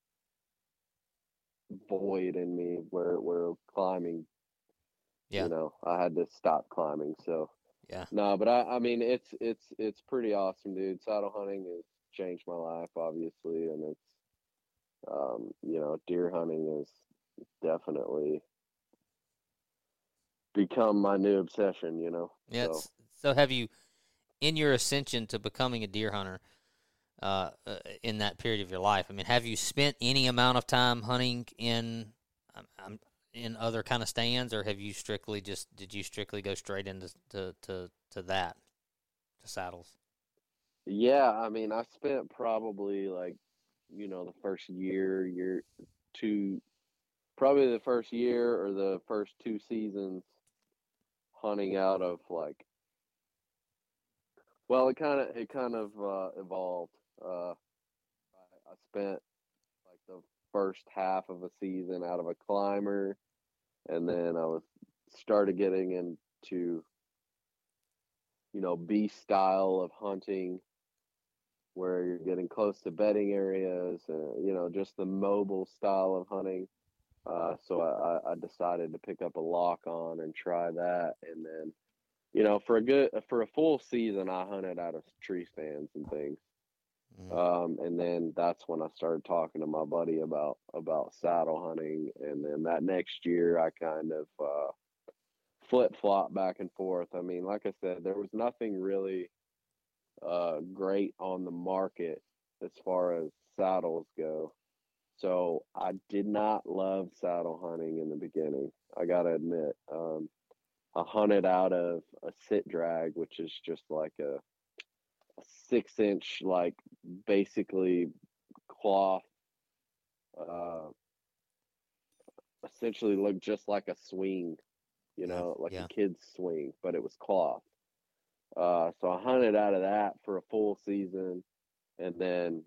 void in me where, where climbing, Yeah. you know, I had to stop climbing. So, Yeah. no, but I, I mean, it's, it's, it's pretty awesome, dude. Saddle hunting has changed my life, obviously. And it's, um, you know, deer hunting is definitely become my new obsession, you know? Yeah. So, it's- So have you, in your ascension to becoming a deer hunter, uh, uh, in that period of your life, I mean, have you spent any amount of time hunting in, um, um, in other kind of stands, or have you strictly just, did you strictly go straight into to, to, to that, to saddles? yeah, I mean, I spent probably like, you know, the first year, year, two, probably the first year or the first two seasons hunting out of like, well, it kind of, it kind of uh, evolved. Uh, I, I spent like the first half of a season out of a climber, and then I was started getting into, you know, beast style of hunting where you're getting close to bedding areas, uh, you know, just the mobile style of hunting. Uh, so I, I decided to pick up a lock on and try that. And then, you know, for a good, for a full season, I hunted out of tree stands and things. Mm. Um, and then that's when I started talking to my buddy about, about saddle hunting. And then that next year I kind of, uh, flip flop back and forth. I mean, like I said, there was nothing really, uh, great on the market as far as saddles go. So I did not love saddle hunting in the beginning. I gotta admit, um, I hunted out of a sit drag, which is just like a, a six inch, like basically cloth, uh, essentially looked just like a swing, you Yeah. know, like Yeah. a kid's swing, but it was cloth. Uh, so I hunted out of that for a full season, and then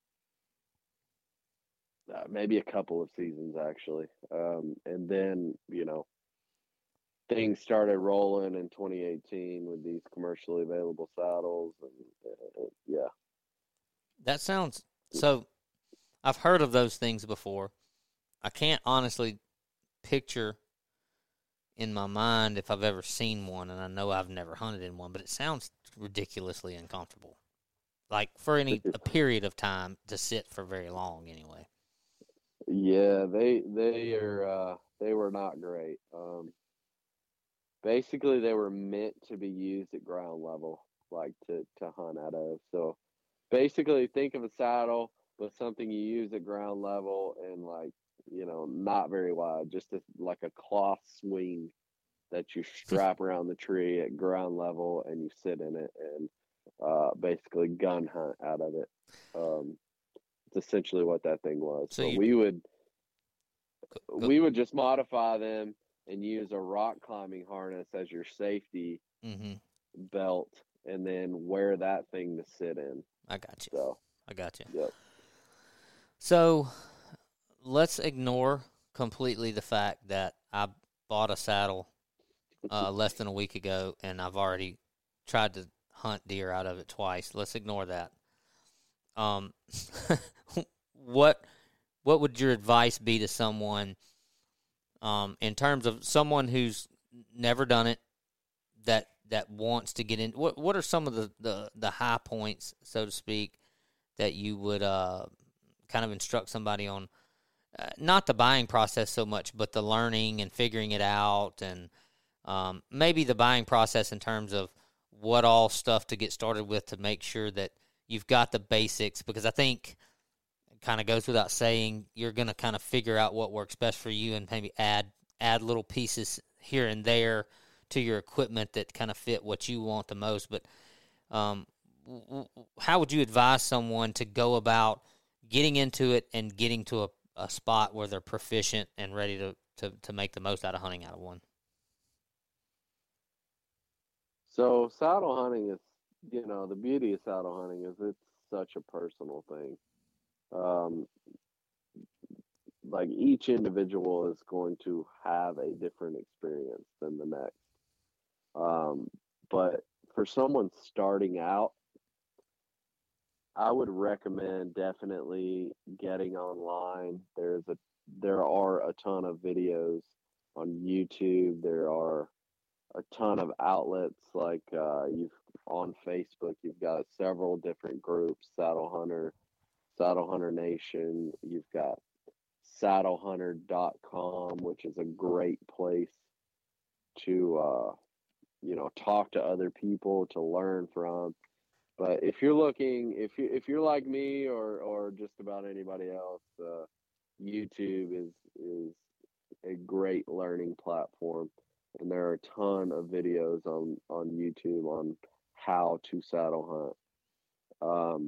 uh, maybe a couple of seasons actually. Um, and then, you know, things started rolling in twenty eighteen with these commercially available saddles, and uh, yeah. That sounds, so I've heard of those things before. I can't honestly picture in my mind if I've ever seen one, and I know I've never hunted in one, but it sounds ridiculously uncomfortable. Like for any a period of time to sit for very long anyway. Yeah, they they are uh, they were not great. Um, basically, they were meant to be used at ground level, like to to hunt out of. So basically, think of a saddle, but something you use at ground level and like, you know, not very wide, just a, like a cloth swing that you strap around the tree at ground level and you sit in it and uh, basically gun hunt out of it. Um, it's essentially what that thing was. So So you- we would Go- we would just modify them and use a rock climbing harness as your safety Mhm. belt, and then wear that thing to sit in. I got you. So I got you. yep. So let's ignore completely the fact that I bought a saddle uh, less than a week ago, and I've already tried to hunt deer out of it twice. Let's ignore that. Um, what what would your advice be to someone um, in terms of someone who's never done it that that wants to get in? What what are some of the, the, the high points, so to speak, that you would uh, kind of instruct somebody on uh, not the buying process so much, but the learning and figuring it out, and um, maybe the buying process in terms of what all stuff to get started with to make sure that you've got the basics, because I think it kind of goes without saying, you're going to kind of figure out what works best for you and maybe add add little pieces here and there to your equipment that kind of fit what you want the most. But um, w- w- how would you advise someone to go about getting into it and getting to a, a spot where they're proficient and ready to, to, to make the most out of hunting out of one? So saddle hunting is, you know, the beauty of saddle hunting is it's such a personal thing. Um, like each individual is going to have a different experience than the next. Um, but for someone starting out, I would recommend definitely getting online. There's a, there are a ton of videos on YouTube. There are a ton of outlets, like uh, you've on Facebook, you've got several different groups, Saddle Hunter, Saddle Hunter Nation. You've got saddle hunter dot com, which is a great place to, uh, you know, talk to other people, to learn from. But if you're looking, if you if you're like me or or just about anybody else, uh, YouTube is is a great learning platform, and there are a ton of videos on on YouTube on how to saddle hunt. Um,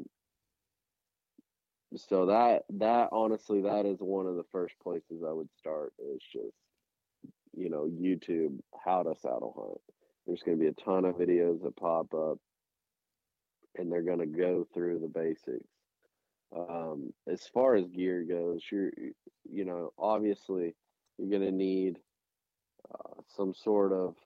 so that that honestly, that is one of the first places I would start. Is just, you know, YouTube, how to saddle hunt. There's going to be a ton of videos that pop up, and they're going to go through the basics. Um, as far as gear goes, you're, you know, obviously you're going to need uh, some sort of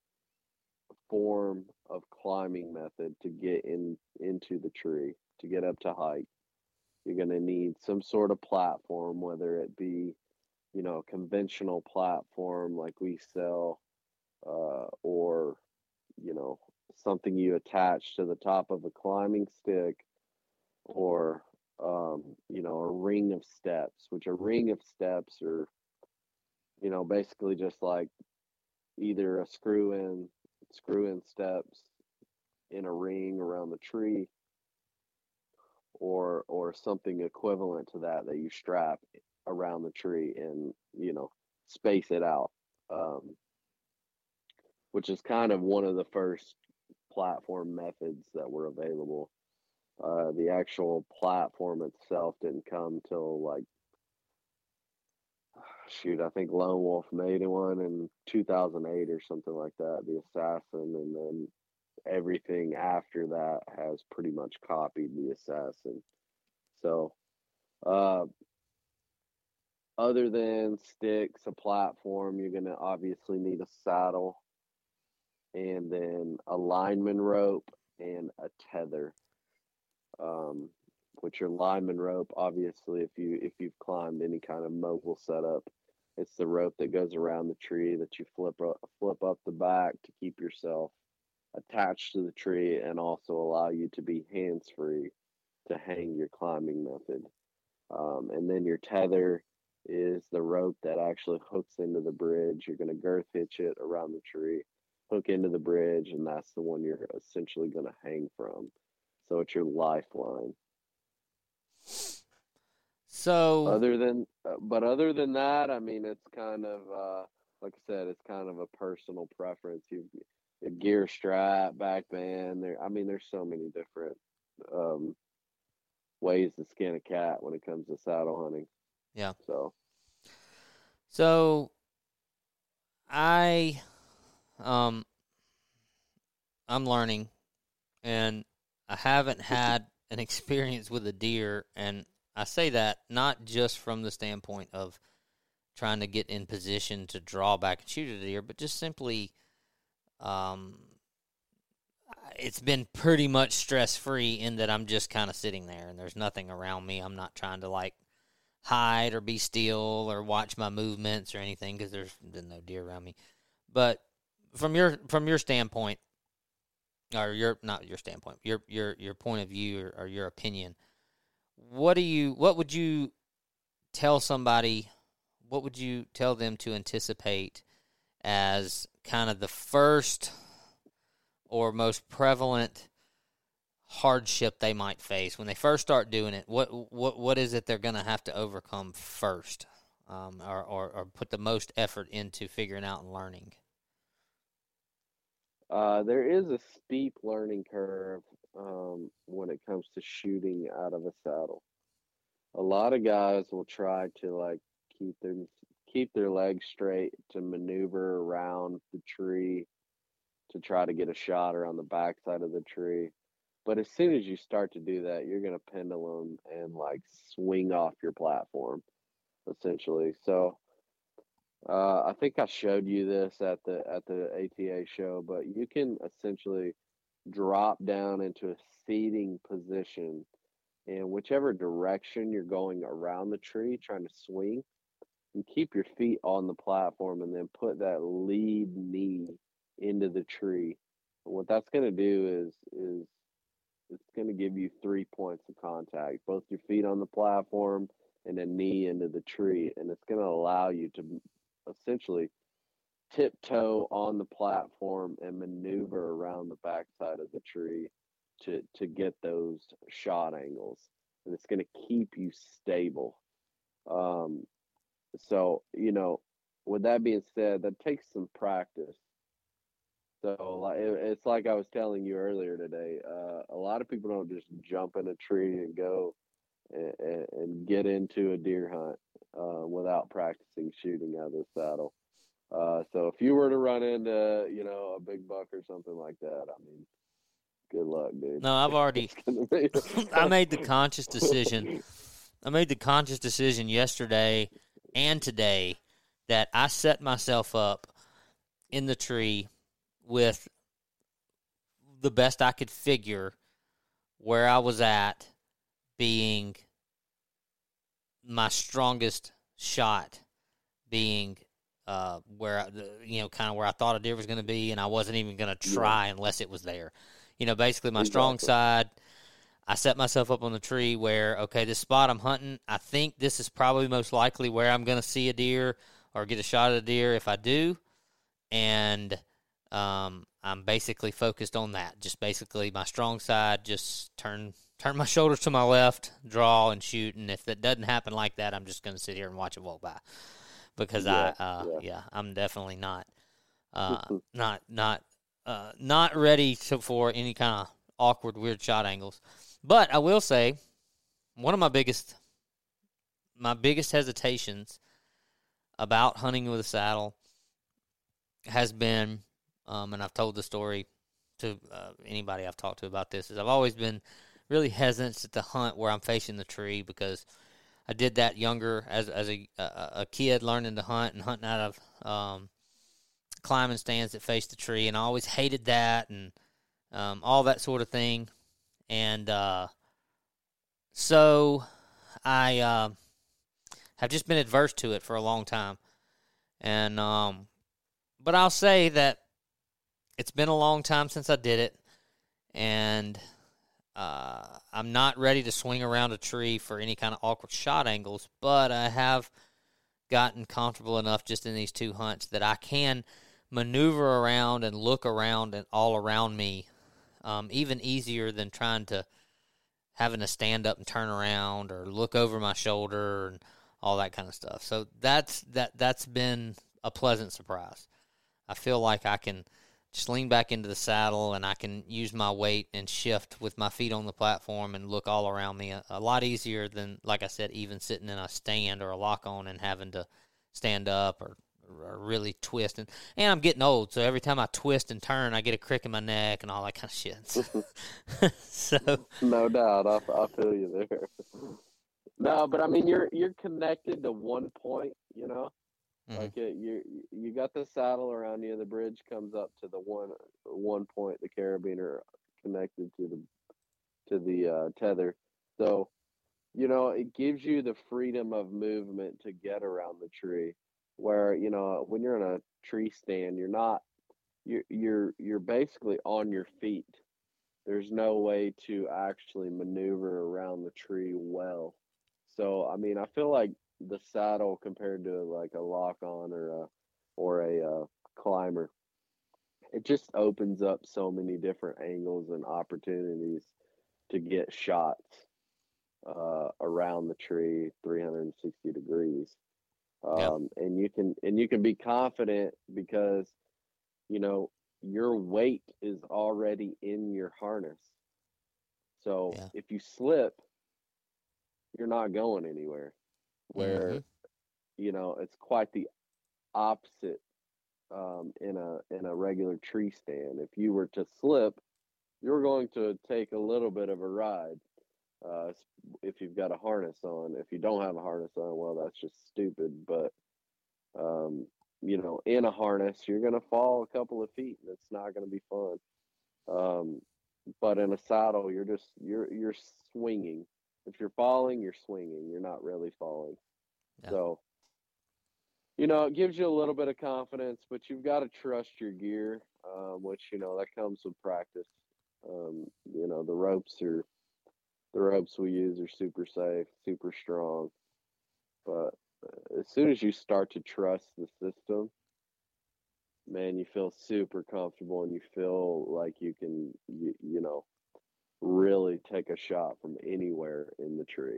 form of climbing method to get in into the tree, to get up to height. You're going to need some sort of platform, whether it be, you know, a conventional platform like we sell, uh, or, you know, something you attach to the top of a climbing stick, or, um, you know, a ring of steps, which a ring of steps are, you know, basically just like either a screw in, screw in steps in a ring around the tree, or, or something equivalent to that, that you strap around the tree and, you know, space it out. Um, which is kind of one of the first platform methods that were available. Uh, the actual platform itself didn't come till like, shoot, I think Lone Wolf made one in two thousand eight or something like that, the Assassin, and then everything after that has pretty much copied the Assassin. So, uh, other than sticks, a platform, you're going to obviously need a saddle, and then a lineman rope and a tether. Um, which your lineman rope, obviously, if you if you've climbed any kind of mobile setup, it's the rope that goes around the tree that you flip up, flip up the back to keep yourself attached to the tree, and also allow you to be hands free to hang your climbing method. Um, and then your tether is the rope that actually hooks into the bridge. You're going to girth hitch it around the tree, hook into the bridge, and that's the one you're essentially going to hang from. So it's your lifeline. So other than, uh, but other than that, I mean, it's kind of, uh, like I said, it's kind of a personal preference. You, you gear strap, back band. There, I mean, there's so many different um, ways to skin a cat when it comes to saddle hunting. Yeah. So. So, I, um, I'm learning, and I haven't had an experience with a deer, and I say that not just from the standpoint of trying to get in position to draw back and shoot a deer, but just simply, um, it's been pretty much stress-free in that I'm just kind of sitting there, and there's nothing around me. I'm not trying to, like, hide or be still or watch my movements or anything, because there's been no deer around me. But from your from your standpoint, or your not your standpoint, your your your point of view, or, or your opinion, what do you what would you tell somebody, what would you tell them to anticipate as kind of the first or most prevalent hardship they might face when they first start doing it? What what what is it they're going to have to overcome first, um, or, or or put the most effort into figuring out and learning? Uh, there is a steep learning curve um, when it comes to shooting out of a saddle. A lot of guys will try to like keep their keep their legs straight to maneuver around the tree to try to get a shot around the backside of the tree. But as soon as you start to do that, you're going to pendulum and like swing off your platform, essentially. So uh, I think I showed you this at the at the A T A show, but you can essentially drop down into a seating position in whichever direction you're going around the tree, trying to swing, and keep your feet on the platform, and then put that lead knee into the tree. And what that's going to do is is it's going to give you three points of contact, both your feet on the platform and a knee into the tree. And it's going to allow you to essentially tiptoe on the platform and maneuver around the backside of the tree to, to get those shot angles. And it's going to keep you stable. Um, so, you know, with that being said, that takes some practice. So like, it's like I was telling you earlier today. Uh, a lot of people don't just jump in a tree and go and, and get into a deer hunt uh, without practicing shooting out of the saddle. Uh, so if you were to run into, you know, a big buck or something like that, I mean, good luck, dude. No, I've already – I made the conscious decision. I made the conscious decision yesterday and today that I set myself up in the tree with the best I could figure where I was at being my strongest shot, being uh, where, you know, kind of where I thought a deer was going to be, and I wasn't even going to try yeah. unless it was there. You know, basically my exactly. strong side, I set myself up on the tree where, okay, this spot I'm hunting, I think this is probably most likely where I'm going to see a deer or get a shot at a deer if I do, and Um, I'm basically focused on that. Just basically my strong side, just turn turn my shoulders to my left, draw, and shoot. And if that doesn't happen like that, I'm just going to sit here and watch it walk by. Because yeah, I, uh, yeah. yeah, I'm definitely not, uh, not, not, uh, not ready to, for any kind of awkward, weird shot angles. But I will say, one of my biggest, my biggest hesitations about hunting with a saddle has been, Um, and I've told the story to uh, anybody I've talked to about this, is I've always been really hesitant to hunt where I'm facing the tree because I did that younger as as a a, a kid learning to hunt and hunting out of um, climbing stands that face the tree, and I always hated that and um, all that sort of thing. And uh, so I uh, have just been adverse to it for a long time. And um, but I'll say that it's been a long time since I did it, and uh, I'm not ready to swing around a tree for any kind of awkward shot angles, but I have gotten comfortable enough just in these two hunts that I can maneuver around and look around and all around me, um, even easier than trying to having to stand up and turn around or look over my shoulder and all that kind of stuff. So that's that that's been a pleasant surprise. I feel like I can just lean back into the saddle and I can use my weight and shift with my feet on the platform and look all around me a, a lot easier than, like I said, even sitting in a stand or a lock-on and having to stand up or, or really twist. And, and I'm getting old, so every time I twist and turn, I get a crick in my neck and all that kind of shit. So no doubt, I, I feel you there. No, but I mean, you're you're connected to one point, you know. Mm-hmm. Like it, you you got the saddle around you. The bridge comes up to the one one point. The carabiner connected to the to the uh, tether. So, you know, it gives you the freedom of movement to get around the tree. Where, you know, when you're in a tree stand, you're not you're you're you're basically on your feet. There's no way to actually maneuver around the tree well. So, I mean, I feel like the saddle compared to like a lock on or a or a uh, climber. It just opens up so many different angles and opportunities to get shots uh, around the tree three hundred sixty degrees. Um, Yep. and you can and you can be confident because you know your weight is already in your harness. So Yeah. if you slip, you're not going anywhere. Where Mhm. you know it's quite the opposite um, in a in a regular tree stand. If you were to slip, you're going to take a little bit of a ride. Uh, if you've got a harness on, if you don't have a harness on, well, that's just stupid. But um, you know, in a harness, you're going to fall a couple of feet, and it's not going to be fun. Um, but in a saddle, you're just you're you're swinging. If you're falling, you're swinging. You're not really falling. Yeah. So, you know, it gives you a little bit of confidence, but you've got to trust your gear, um, which you know that comes with practice. Um, you know, the ropes are the ropes we use are super safe, super strong, but as soon as you start to trust the system, man, you feel super comfortable and you feel like you can, you, you know, really take a shot from anywhere in the tree.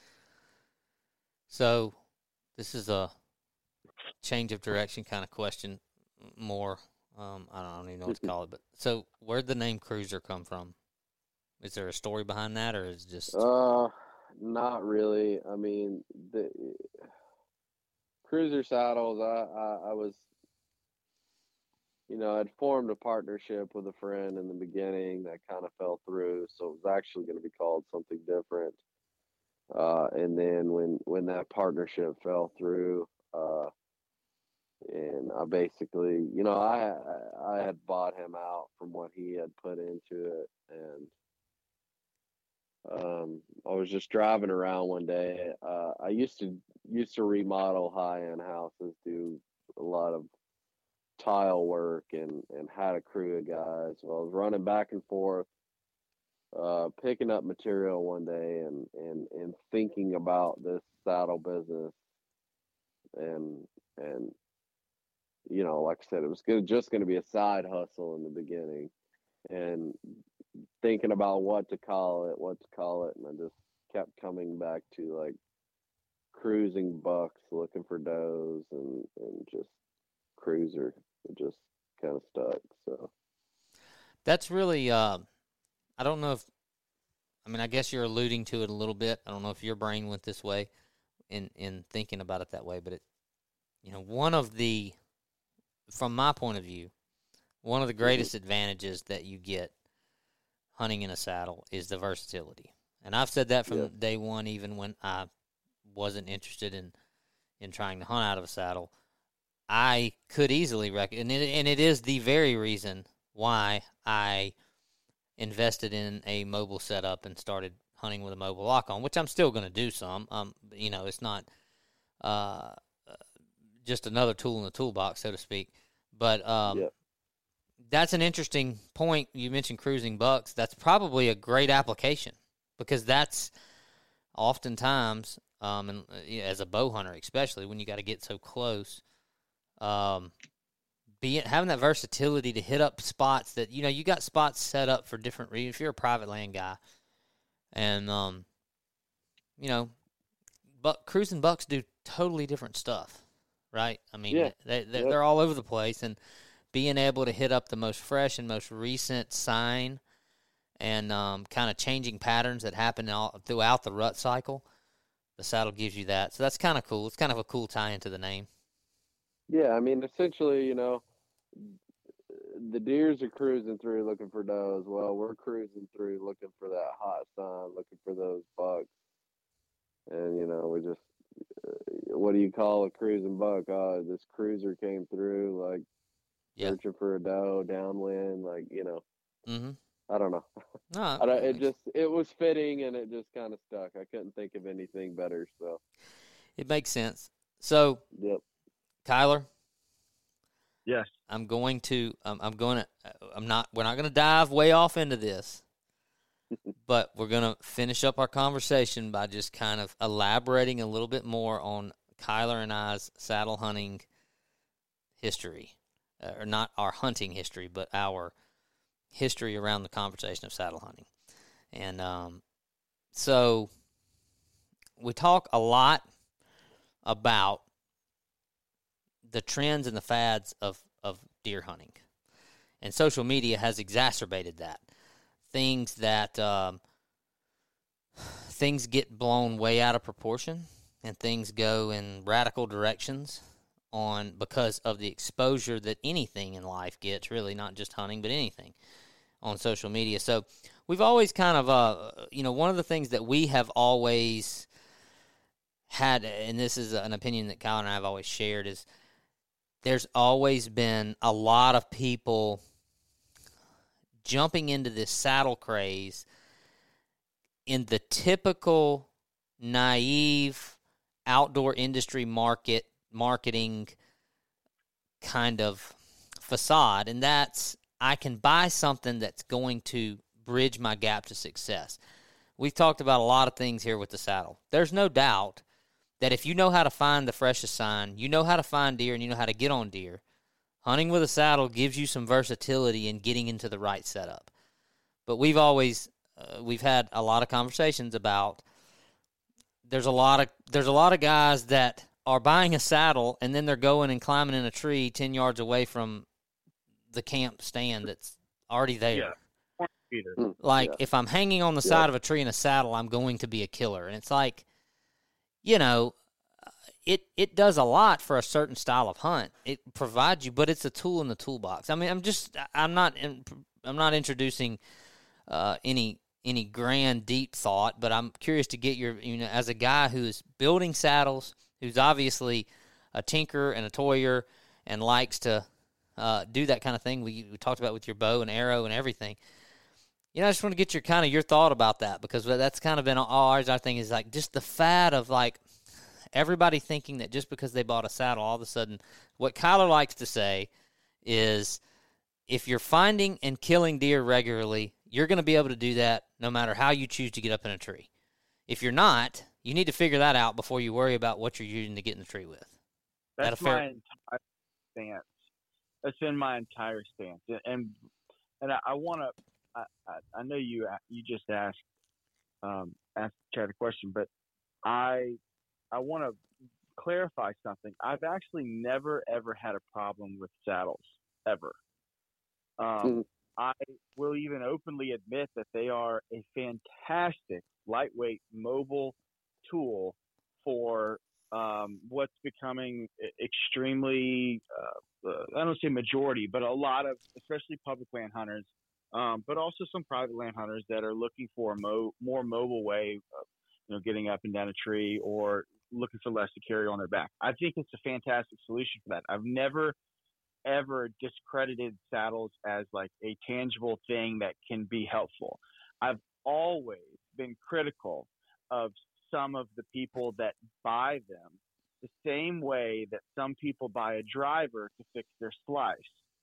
So this is a change of direction kind of question more. Um, I don't even know what to call it. But so where'd the name Cruiser come from? Is there a story behind that, or is it just? Uh, not really. I mean, the Cruiser saddles. I, I, I was, you know, I'd formed a partnership with a friend in the beginning that kind of fell through, so it was actually going to be called something different. Uh, and then when when that partnership fell through, uh, and I basically, you know, I I had bought him out from what he had put into it, and um, I was just driving around one day. Uh, I used to used to remodel high end houses, do a lot of tile work, and and had a crew of guys. So I was running back and forth, uh, picking up material one day, and and and thinking about this saddle business, and and you know, like I said, it was gonna, just going to be a side hustle in the beginning, and thinking about what to call it, what to call it, and I just kept coming back to like cruising bucks, looking for does, and and just Cruiser. It just kind of stuck. So That's really. Uh, I don't know if. I mean, I guess you're alluding to it a little bit. I don't know if your brain went this way in in thinking about it that way, but it. You know, one of the, from my point of view, one of the greatest mm-hmm. advantages that you get hunting in a saddle is the versatility. And I've said that from yeah. day one, even when I wasn't interested in, in trying to hunt out of a saddle. I could easily rec- and it, and it is the very reason why I invested in a mobile setup and started hunting with a mobile lock on, which I'm still going to do some. Um, you know, it's not uh, just another tool in the toolbox, so to speak. But um, yeah. that's an interesting point. You mentioned cruising bucks. That's probably a great application because that's oftentimes, um, and uh, as a bow hunter especially, when you got to get so close, um, being having that versatility to hit up spots that, you know, you got spots set up for different reasons. If you're a private land guy, and um, you know, but cruising bucks do totally different stuff, right? I mean, yeah. they they're, yep. they're all over the place, and being able to hit up the most fresh and most recent sign, and um, kind of changing patterns that happen all, throughout the rut cycle, the saddle gives you that. So that's kind of cool. It's kind of a cool tie into the name. Yeah, I mean, essentially, you know, the deers are cruising through looking for does. Well, we're cruising through looking for that hot sign, looking for those bucks. And, you know, we just, uh, what do you call a cruising buck? Uh, this cruiser came through, like, yeah. searching for a doe, downwind, like, you know. Mm-hmm. I don't know. No, I don't, it just, it was fitting, and it just kind of stuck. I couldn't think of anything better, so. It makes sense. So, yep. Kyler? Yes. I'm going to, um, I'm going to, I'm not, we're not going to dive way off into this, but we're going to finish up our conversation by just kind of elaborating a little bit more on Kyler and I's saddle hunting history. Uh, or not our hunting history, but our history around the conversation of saddle hunting. And um, so we talk a lot about the trends and the fads of, of deer hunting. And social media has exacerbated that. Things that um, things get blown way out of proportion, and things go in radical directions on because of the exposure that anything in life gets, really, not just hunting, but anything on social media. So we've always kind of, uh, you know, one of the things that we have always had, and this is an opinion that Kyle and I have always shared, is there's always been a lot of people jumping into this saddle craze in the typical naive outdoor industry market marketing kind of facade, and that's I can buy something that's going to bridge my gap to success. We've talked about a lot of things here with the saddle. There's no doubt that if you know how to find the freshest sign, you know how to find deer, and you know how to get on deer, hunting with a saddle gives you some versatility in getting into the right setup. But we've always uh, we've had a lot of conversations about there's a lot of there's a lot of guys that are buying a saddle and then they're going and climbing in a tree ten yards away from the camp stand that's already there. Yeah. Like, yeah. if I'm hanging on the Yeah. side of a tree in a saddle, I'm going to be a killer. And it's like, you know, it it does a lot for a certain style of hunt. It provides you, but it's a tool in the toolbox. I mean, I'm just, I'm not, in, I'm not introducing uh, any any grand deep thought, but I'm curious to get your, you know, as a guy who is building saddles, who's obviously a tinker and a toyer and likes to uh, do that kind of thing. We, we talked about with your bow and arrow and everything. You know, I just want to get your kind of your thought about that, because that's kind of been all ours. I think is like just the fad of like everybody thinking that just because they bought a saddle, all of a sudden, what Kyler likes to say is, if you're finding and killing deer regularly, you're going to be able to do that no matter how you choose to get up in a tree. If you're not, you need to figure that out before you worry about what you're using to get in the tree with. That's That a fair- my entire stance. That's been my entire stance, and and I, I want to. I, I, I know you you just asked um, asked Chad a question, but I I want to clarify something. I've actually never ever had a problem with saddles ever. Um, Mhm. I will even openly admit that they are a fantastic lightweight mobile tool for um, what's becoming extremely uh, uh, I don't say majority, but a lot of especially public land hunters. Um, but also some private land hunters that are looking for a mo- more mobile way of, you know, getting up and down a tree, or looking for less to carry on their back. I think it's a fantastic solution for that. I've never, ever discredited saddles as like a tangible thing that can be helpful. I've always been critical of some of the people that buy them the same way that some people buy a driver to fix their slice.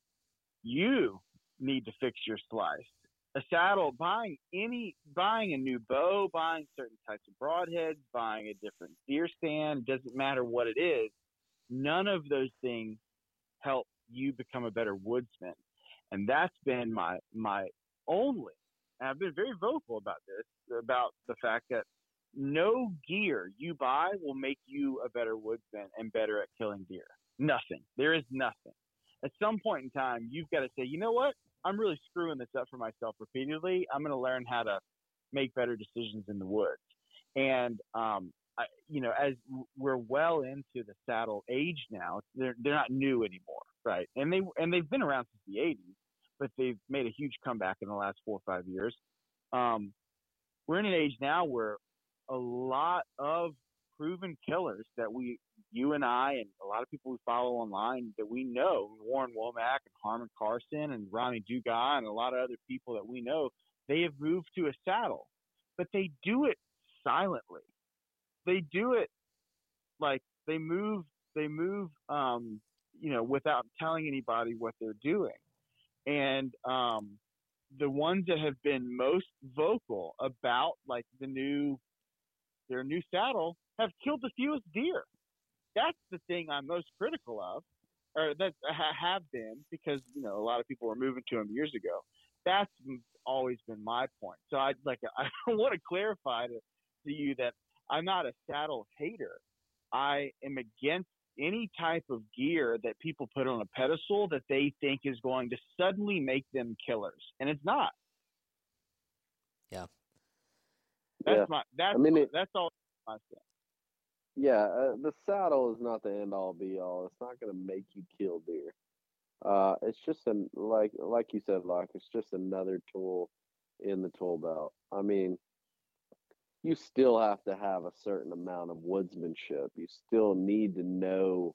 You need to fix your slice. A saddle, buying any, buying a new bow, buying certain types of broadheads, buying a different deer stand, doesn't matter what it is. None of those things help you become a better woodsman. And that's been my, my only, and I've been very vocal about this, about the fact that no gear you buy will make you a better woodsman and better at killing deer. Nothing. There is nothing. At some point in time, you've got to say, you know what? I'm really screwing this up for myself repeatedly. I'm going to learn how to make better decisions in the woods. And, um, I, you know, as we're well into the saddle age now, they're, they're not new anymore, right? And, they, and they've been around since the eighties, but they've made a huge comeback in the last four or five years. Um, we're in an age now where a lot of proven killers that we, you and I, and a lot of people we follow online that we know, Warren Womack and Harman Carson and Ronnie Dugas and a lot of other people that we know, they have moved to a saddle, but they do it silently. They do it like they move, they move, um, you know, without telling anybody what they're doing. And, um, the ones that have been most vocal about like the new their new saddle have killed the fewest deer. That's the thing I'm most critical of, or that have been, because you know a lot of people were moving to them years ago. That's always been my point. So I like I want to clarify to, to you that I'm not a saddle hater. I am against any type of gear that people put on a pedestal that they think is going to suddenly make them killers, and it's not. Yeah, that's yeah. my that's I mean, my, it, that's all I say. Yeah, uh, the saddle is not the end all be all. It's not going to make you kill deer. Uh, it's just an like like you said, Locke. It's just another tool in the tool belt. I mean, you still have to have a certain amount of woodsmanship. You still need to know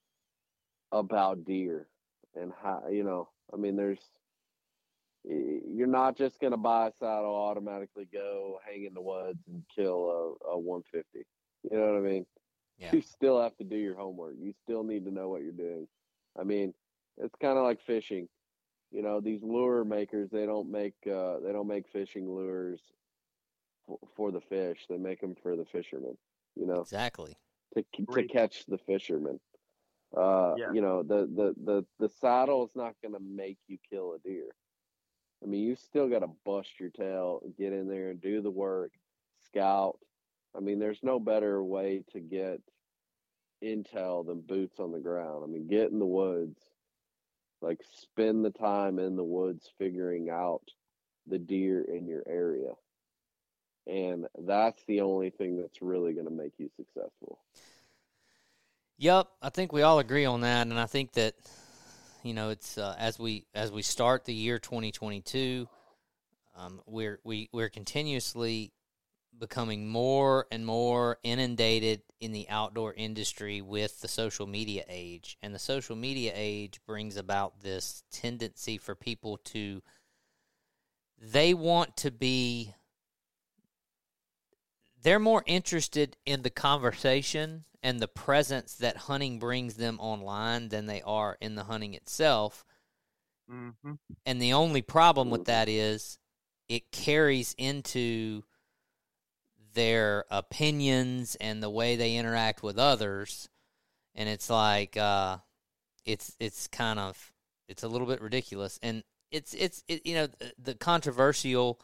about deer and how, you know, I mean, there's, you're not just going to buy a saddle, automatically go hang in the woods and kill a, a one fifty. You know what I mean? Yeah. You still have to do your homework. You still need to know what you're doing. I mean, it's kind of like fishing. You know, these lure makers, they don't make, uh, they don't make fishing lures for the fish. They make them for the fishermen, you know, exactly to to catch the fishermen. Uh, yeah. You know, the the the the saddle is not going to make you kill a deer. I mean, you still got to bust your tail, get in there and do the work, scout. I mean, there's no better way to get intel than boots on the ground. I mean, get in the woods, like spend the time in the woods figuring out the deer in your area. And that's the only thing that's really going to make you successful. Yep, I think we all agree on that, and I think that, you know, it's uh, as we as we start the year twenty twenty-two, um, we're we we're continuously becoming more and more inundated in the outdoor industry with the social media age, and the social media age brings about this tendency for people to they want to be. They're more interested in the conversation and the presence that hunting brings them online than they are in the hunting itself. Mm-hmm. And the only problem with that is it carries into their opinions and the way they interact with others. And it's like, uh, it's it's kind of, it's a little bit ridiculous. And it's, it's it, you know, the controversial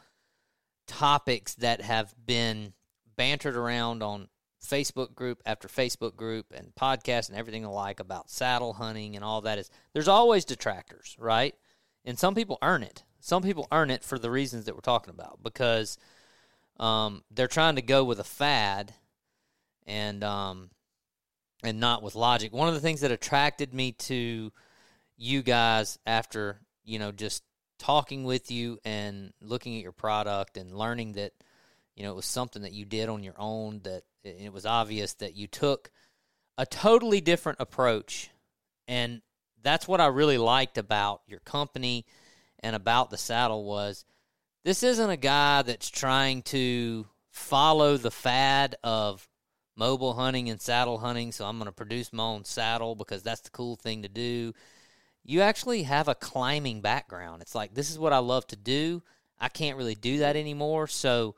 topics that have been bantered around on Facebook group after Facebook group and podcast and everything alike about saddle hunting and all that is there's always detractors, right? And some people earn it. Some people earn it for the reasons that we're talking about because um, they're trying to go with a fad and um, and not with logic. One of the things that attracted me to you guys after, you know, just talking with you and looking at your product and learning that, you know, it was something that you did on your own, that it was obvious that you took a totally different approach. And that's what I really liked about your company and about the saddle was this isn't a guy that's trying to follow the fad of mobile hunting and saddle hunting, so I'm going to produce my own saddle because that's the cool thing to do. You actually have a climbing background. It's like, this is what I love to do. I can't really do that anymore, so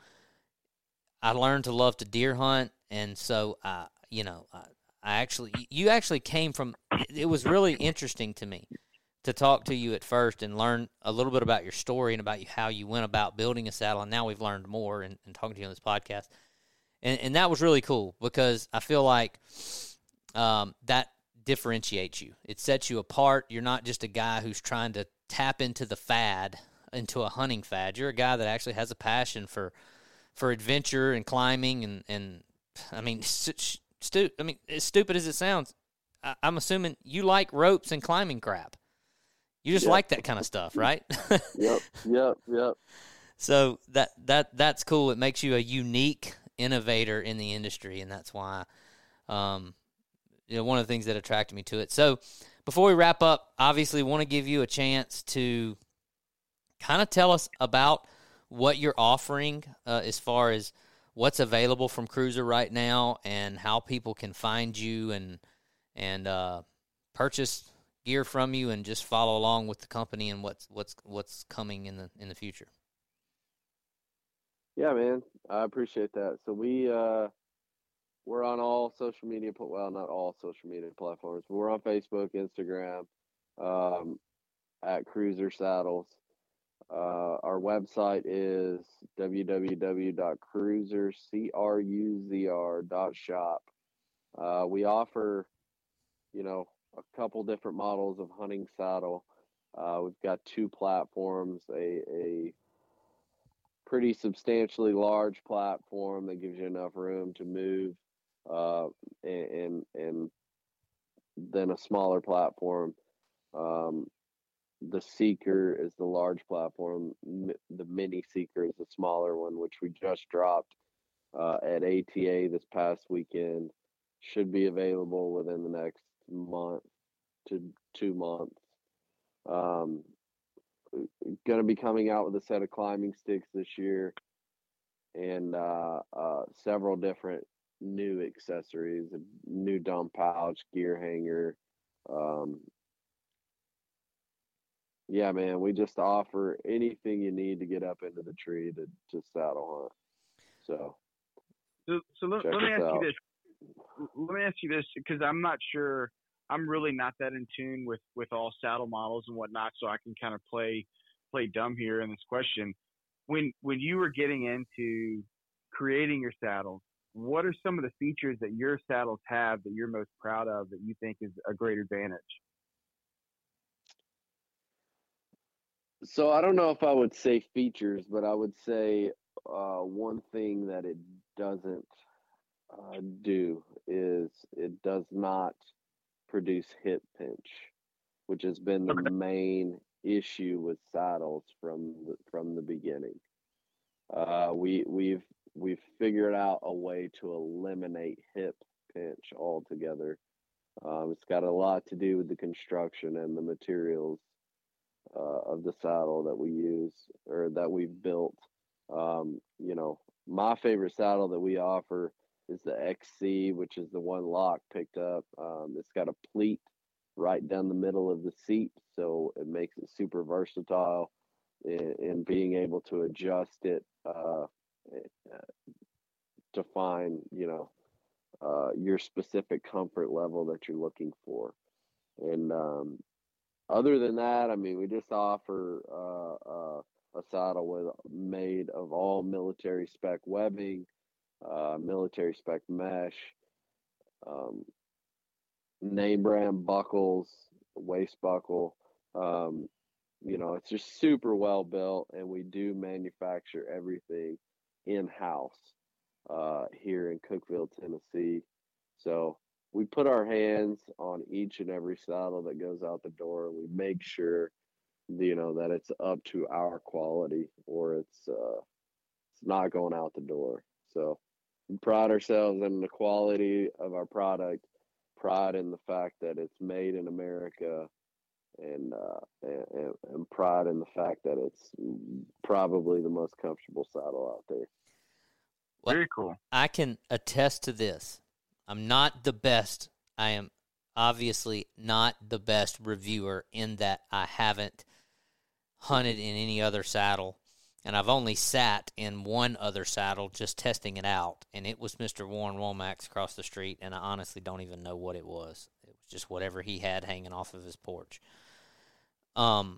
I learned to love to deer hunt, and so, uh, you know, I, I actually, you actually came from, it was really interesting to me to talk to you at first and learn a little bit about your story and about you, how you went about building a saddle, and now we've learned more in, in talking to you on this podcast. And, and that was really cool because I feel like um, that differentiates you. It sets you apart. You're not just a guy who's trying to tap into the fad, into a hunting fad. You're a guy that actually has a passion for for adventure and climbing, and, and I mean, stu- stu- I mean, as stupid as it sounds, I- I'm assuming you like ropes and climbing crap. You just Yep. like that kind of stuff, right? Yep, yep, yep. So that that that's cool. It makes you a unique innovator in the industry, and that's why, um, you know, one of the things that attracted me to it. So before we wrap up, obviously, want to give you a chance to kind of tell us about what you're offering uh, as far as what's available from Cruiser right now and how people can find you and and uh, purchase gear from you and just follow along with the company and what's what's what's coming in the in the future. Yeah, man, I appreciate that. So we uh, we're on all social media, well, not all social media platforms, but we're on Facebook, Instagram, um, at Cruzer Saddles. Uh, our website is w w w dot cruzer dot shop. Uh, we offer, you know, a couple different models of hunting saddle. Uh, we've got two platforms, a, a pretty substantially large platform that gives you enough room to move, uh, and, and then a smaller platform. Um, the Seeker is the large platform. The Mini Seeker is the smaller one, which we just dropped uh, at A T A this past weekend. Should be available within the next month to two months. Um, going to be coming out with a set of climbing sticks this year, and uh, uh, several different new accessories, a new dump pouch, gear hanger. Um, yeah, man, we just offer anything you need to get up into the tree to, to saddle hunt. So, so, so let, let me ask out. you this. Let me ask you this, because I'm not sure. I'm really not that in tune with, with all saddle models and whatnot, so I can kind of play play dumb here in this question. When when you were getting into creating your saddles, what are some of the features that your saddles have that you're most proud of that you think is a great advantage? So I don't know if I would say features, but I would say uh, one thing that it doesn't uh, do is it does not produce hip pinch, which has been the okay. main issue with saddles from the, from the beginning. Uh, we we've we've figured out a way to eliminate hip pinch altogether. Um, it's got a lot to do with the construction and the materials uh, of the saddle that we use or that we've built. Um, you know, my favorite saddle that we offer is the X C, which is the one Locke picked up. Um, it's got a pleat right down the middle of the seat, so it makes it super versatile in, in being able to adjust it uh, to find, you know, uh, your specific comfort level that you're looking for. And um, other than that, I mean, we just offer uh, uh, a saddle with made of all military spec webbing, uh, military spec mesh, um, name brand buckles, waist buckle. Um, you know, it's just super well built, and we do manufacture everything in-house uh, here in Cookeville, Tennessee. So we put our hands on each and every saddle that goes out the door, and we make sure, you know, that it's up to our quality, or it's uh, it's not going out the door. So we pride ourselves in the quality of our product, pride in the fact that it's made in America, and uh, and, and pride in the fact that it's probably the most comfortable saddle out there. Well, very cool. I can attest to this. I'm not the best. I am obviously not the best reviewer in that I haven't hunted in any other saddle, and I've only sat in one other saddle just testing it out, and it was Mister Warren Womack's across the street, and I honestly don't even know what it was. It was just whatever he had hanging off of his porch. Um,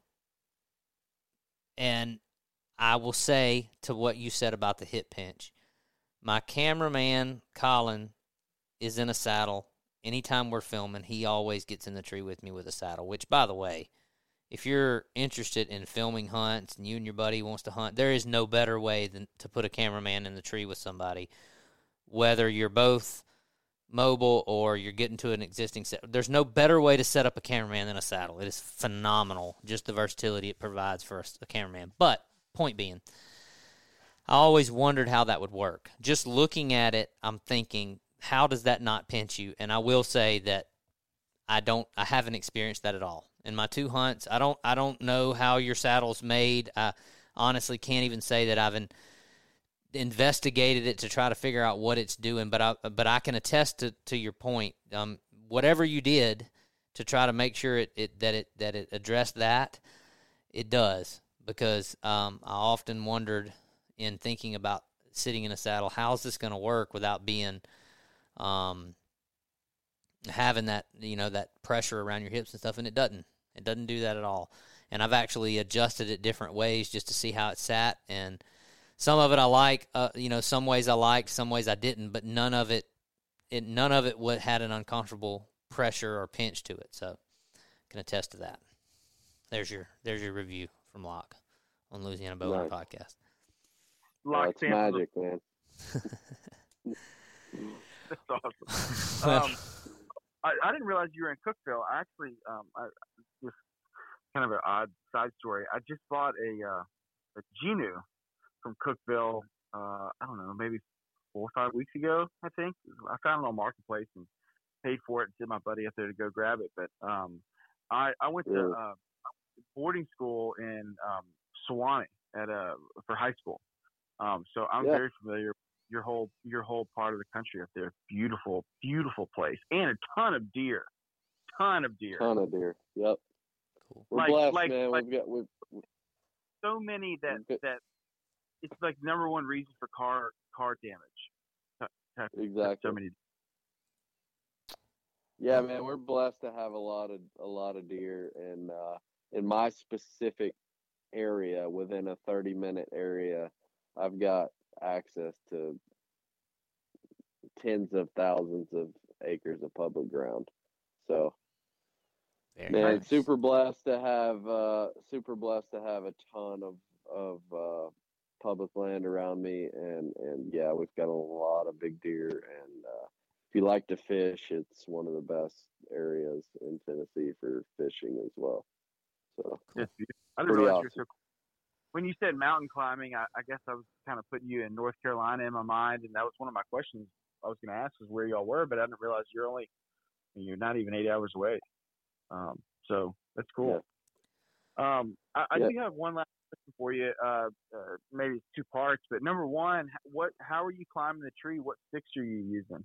and I will say to what you said about the hip pinch, my cameraman, Colin, is in a saddle. Anytime we're filming, he always gets in the tree with me with a saddle, which, by the way, if you're interested in filming hunts and you and your buddy wants to hunt, there is no better way than to put a cameraman in the tree with somebody, whether you're both mobile or you're getting to an existing set. There's no better way to set up a cameraman than a saddle. It is phenomenal, just the versatility it provides for a, a cameraman. But, point being, I always wondered how that would work. Just looking at it, I'm thinking, how does that not pinch you? And I will say that I don't, I haven't experienced that at all. In my two hunts, I don't, I don't know how your saddle's made. I honestly can't even say that I've in, investigated it to try to figure out what it's doing. But I, but I can attest to, to your point. Um, whatever you did to try to make sure it, it that it that it addressed that, it does. Because um, I often wondered in thinking about sitting in a saddle, how's this going to work without being, um, having that, you know, that pressure around your hips and stuff, and it doesn't. It doesn't do that at all. And I've actually adjusted it different ways just to see how it sat, and some of it I like, uh, you know, some ways I liked, some ways I didn't, but none of it, it none of it would, had an uncomfortable pressure or pinch to it. So I can attest to that. There's your there's your review from Locke on Louisiana Bowhunter Nice. Podcast. Lock That's magic, man. That's awesome. Um, I, I didn't realize you were in Cookeville. I actually, um, I, just kind of an odd side story. I just bought a uh, a Genu from Cookeville. Uh, I don't know, maybe four or five weeks ago. I think I found it on Marketplace and paid for it and sent my buddy up there to go grab it. But um, I I went to Really? uh, boarding school in um, Sewanee at a for high school. Um, so I'm Yeah. very familiar with your whole your whole part of the country up there. Beautiful, beautiful place, and a ton of deer, ton of deer. Ton of deer. Yep. Cool. We're Like- blessed, like- man. like- We've got we've So many that Okay. that it's like number one reason for car car damage. T- t- exactly. So many. Yeah, man, we're blessed to have a lot of a lot of deer, and uh, in my specific area, within a thirty minute area, I've got access to tens of thousands of acres of public ground. So, Very man, nice. super blessed to have uh, super blessed to have a ton of of uh, public land around me, and and yeah, we've got a lot of big deer, and uh, if you like to fish, it's one of the best areas in Tennessee for fishing as well. So It's beautiful. I didn't Pretty realize you were awesome. so. When you said mountain climbing, I, I guess I was kind of putting you in North Carolina in my mind, and that was one of my questions I was going to ask was where y'all were, but I didn't realize you're only you're not even eight hours away. Um, so that's cool. Um, I, I Yeah. do have one last question for you. Uh, uh, maybe it's two parts, but number one, what? How are you climbing the tree? What sticks are you using?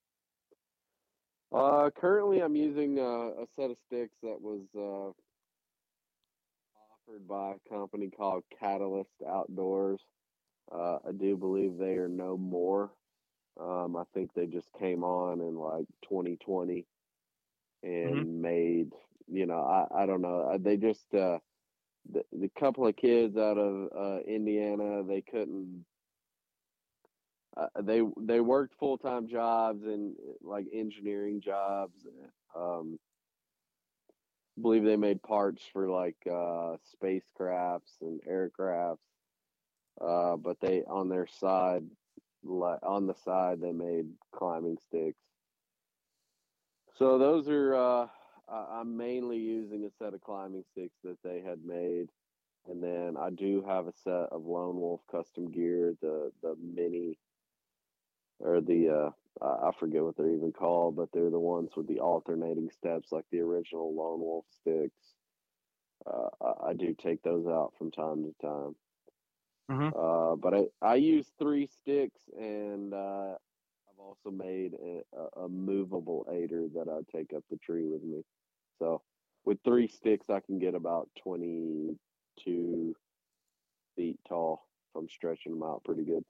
Uh, currently, I'm using uh, a set of sticks that was uh, offered by a company called Catalyst Outdoors. Uh, I do believe they are no more. Um, I think they just came on in like twenty twenty and made, you know, I, I don't know. Uh, They just, uh, the, the couple of kids out of uh, Indiana, they couldn't. Uh, they they worked full time jobs and like engineering jobs. Um, I believe they made parts for like uh, spacecrafts and aircrafts. Uh, but they on their side, like on the side, they made climbing sticks. So those are. Uh, I- I'm mainly using a set of climbing sticks that they had made, and then I do have a set of Lone Wolf custom gear, the the mini. Or the uh, I forget what they're even called, but they're the ones with the alternating steps, like the original Lone Wolf sticks. Uh, I, I do take those out from time to time. Mhm. Uh, but I, I use three sticks, and uh, I've also made a, a movable aider that I take up the tree with me. So with three sticks, I can get about twenty-two feet tall if I'm stretching them out pretty good.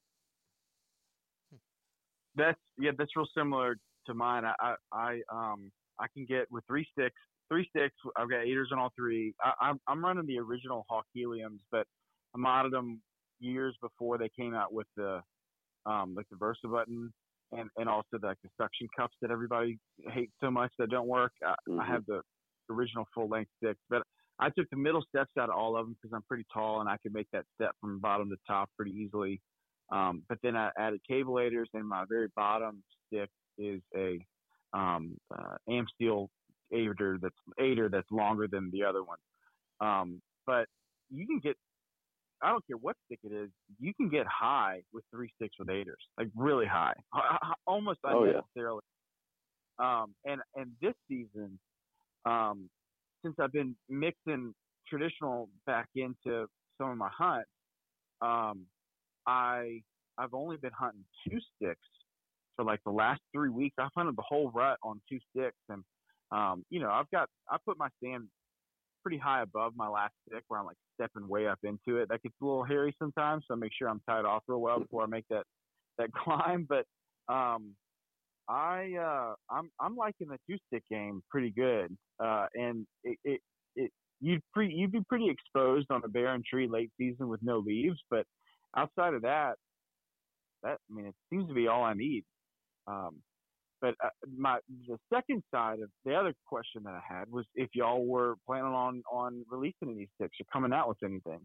That's yeah, that's real similar to mine. I, I, I um I can get with three sticks, three sticks. I've got aiders on all three. I, I'm I'm running the original Hawk Heliums, but I modded them years before they came out with the um like the Versa button and and also the, like the suction cups that everybody hates so much that don't work. I, Mhm. I have the original full length sticks, but I took the middle steps out of all of them because I'm pretty tall and I can make that step from bottom to top pretty easily. Um, but then I added cable aiders, and my very bottom stick is a um, uh, Amsteel aider that's aider that's longer than the other one. Um, but you can get, I don't care what stick it is, you can get high with three sticks with aiders, like really high, almost Oh, yeah. unnecessarily. Um, and and this season, um, since I've been mixing traditional back into some of my hunts, um, I I've only been hunting two sticks for like the last three weeks. I've hunted the whole rut on two sticks, and Um, you know, I've got I put my stand pretty high above my last stick where I'm like stepping way up into it. That gets a little hairy sometimes, so I make sure I'm tied off real well before I make that that climb. But um, I uh, I'm I'm liking the two stick game pretty good, uh, and it, it it you'd pre, you'd be pretty exposed on a barren tree late season with no leaves. But outside of that, that I mean, it seems to be all I need. Um, But uh, my the second side of the other question that I had was if y'all were planning on on releasing any sticks or coming out with anything.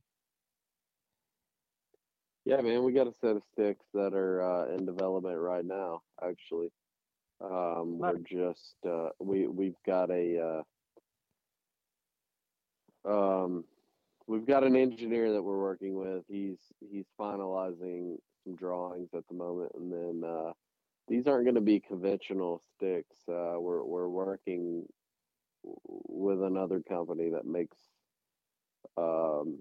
Yeah, man, we got a set of sticks that are uh, in development right now. Actually, um, Nice. we're just uh, we we've got a uh, um, we've got an engineer that we're working with. He's he's finalizing some drawings at the moment, and then. Uh, These aren't going to be conventional sticks. Uh, we're we're working with another company that makes, um,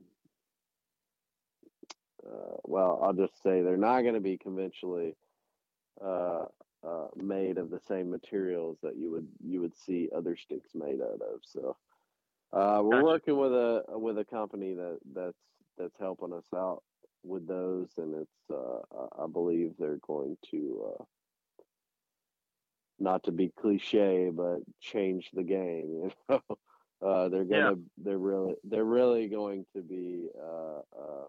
uh, well, I'll just say they're not going to be conventionally uh, uh, made of the same materials that you would you would see other sticks made out of. So uh, we're Gotcha. working with a with a company that that's that's helping us out with those, and it's uh, I believe they're going to. Uh, Not to be cliche, but change the game. You know, uh, they're gonna, Yeah. they're really, they're really going to be uh, uh,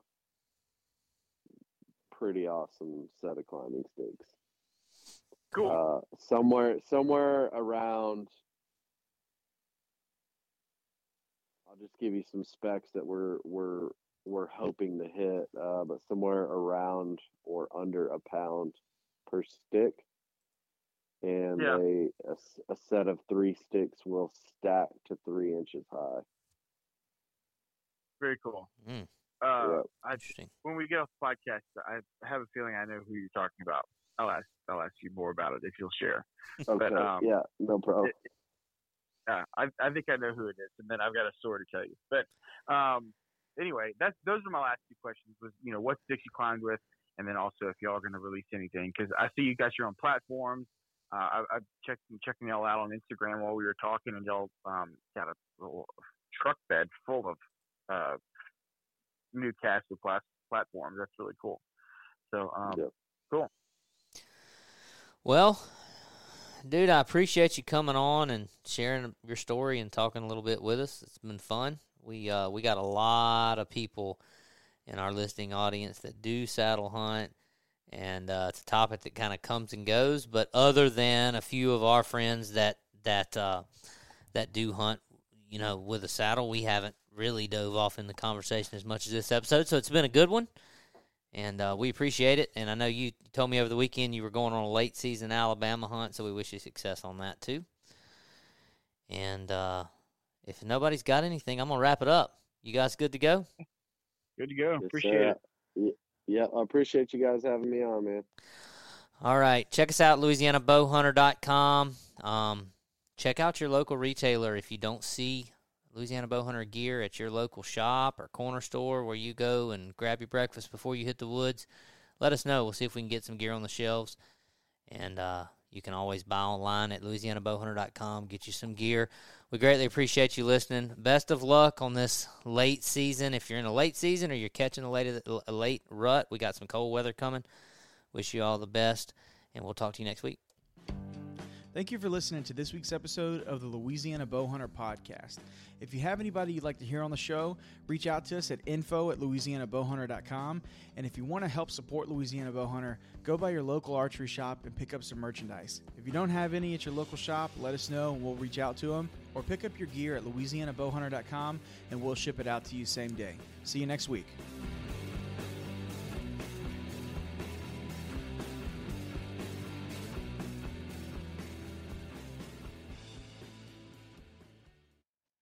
pretty awesome set of climbing sticks. Cool. Uh, somewhere, somewhere around. I'll just give you some specs that we're we're we're hoping to hit, uh, but somewhere around or under a pound per stick. And Yeah. a, a, a set of three sticks will stack to three inches high. Very cool. Mm. Uh, Yep. I, Interesting. when we get off the podcast, I have a feeling I know who you're talking about. I'll ask I'll ask you more about it if you'll share. Okay, But, um, yeah, no problem. It, uh, I I think I know who it is, and then I've got a story to tell you. But um, anyway, that's those are my last two questions. Was you know what sticks you climbed with, and then also if y'all are going to release anything, because I see you got your own platforms. Uh, I, I checked checking y'all out on Instagram while we were talking, and y'all um, got a little truck bed full of uh, new Casper plat- platforms. That's really cool. So, um, Yep. cool. Well, dude, I appreciate you coming on and sharing your story and talking a little bit with us. It's been fun. We uh, we got a lot of people in our listening audience that do saddle hunt. And uh, it's a topic that kind of comes and goes, but other than a few of our friends that that uh, that do hunt, you know, with a saddle, we haven't really dove off in the conversation as much as this episode. So it's been a good one, and uh, we appreciate it. And I know you told me over the weekend you were going on a late season Alabama hunt, so we wish you success on that too. And uh, if nobody's got anything, I'm gonna wrap it up. You guys good to go? Good to go. Yes, Appreciate sir. it. Yeah, yeah, I appreciate you guys having me on, man. All right. Check us out, Louisiana Bow Hunter dot com. Um, check out your local retailer. If you don't see Louisiana Bowhunter gear at your local shop or corner store where you go and grab your breakfast before you hit the woods, let us know. We'll see if we can get some gear on the shelves. And uh, you can always buy online at Louisiana Bow Hunter dot com, get you some gear. We greatly appreciate you listening. Best of luck on this late season. If you're in a late season or you're catching a late, a late rut, we got some cold weather coming. Wish you all the best, and we'll talk to you next week. Thank you for listening to this week's episode of the Louisiana Bowhunter Podcast. If you have anybody you'd like to hear on the show, reach out to us at info at Louisiana Bowhunter dot com. And if you want to help support Louisiana Bowhunter, go by your local archery shop and pick up some merchandise. If you don't have any at your local shop, let us know and we'll reach out to them. Or pick up your gear at Louisiana Bowhunter dot com and we'll ship it out to you same day. See you next week.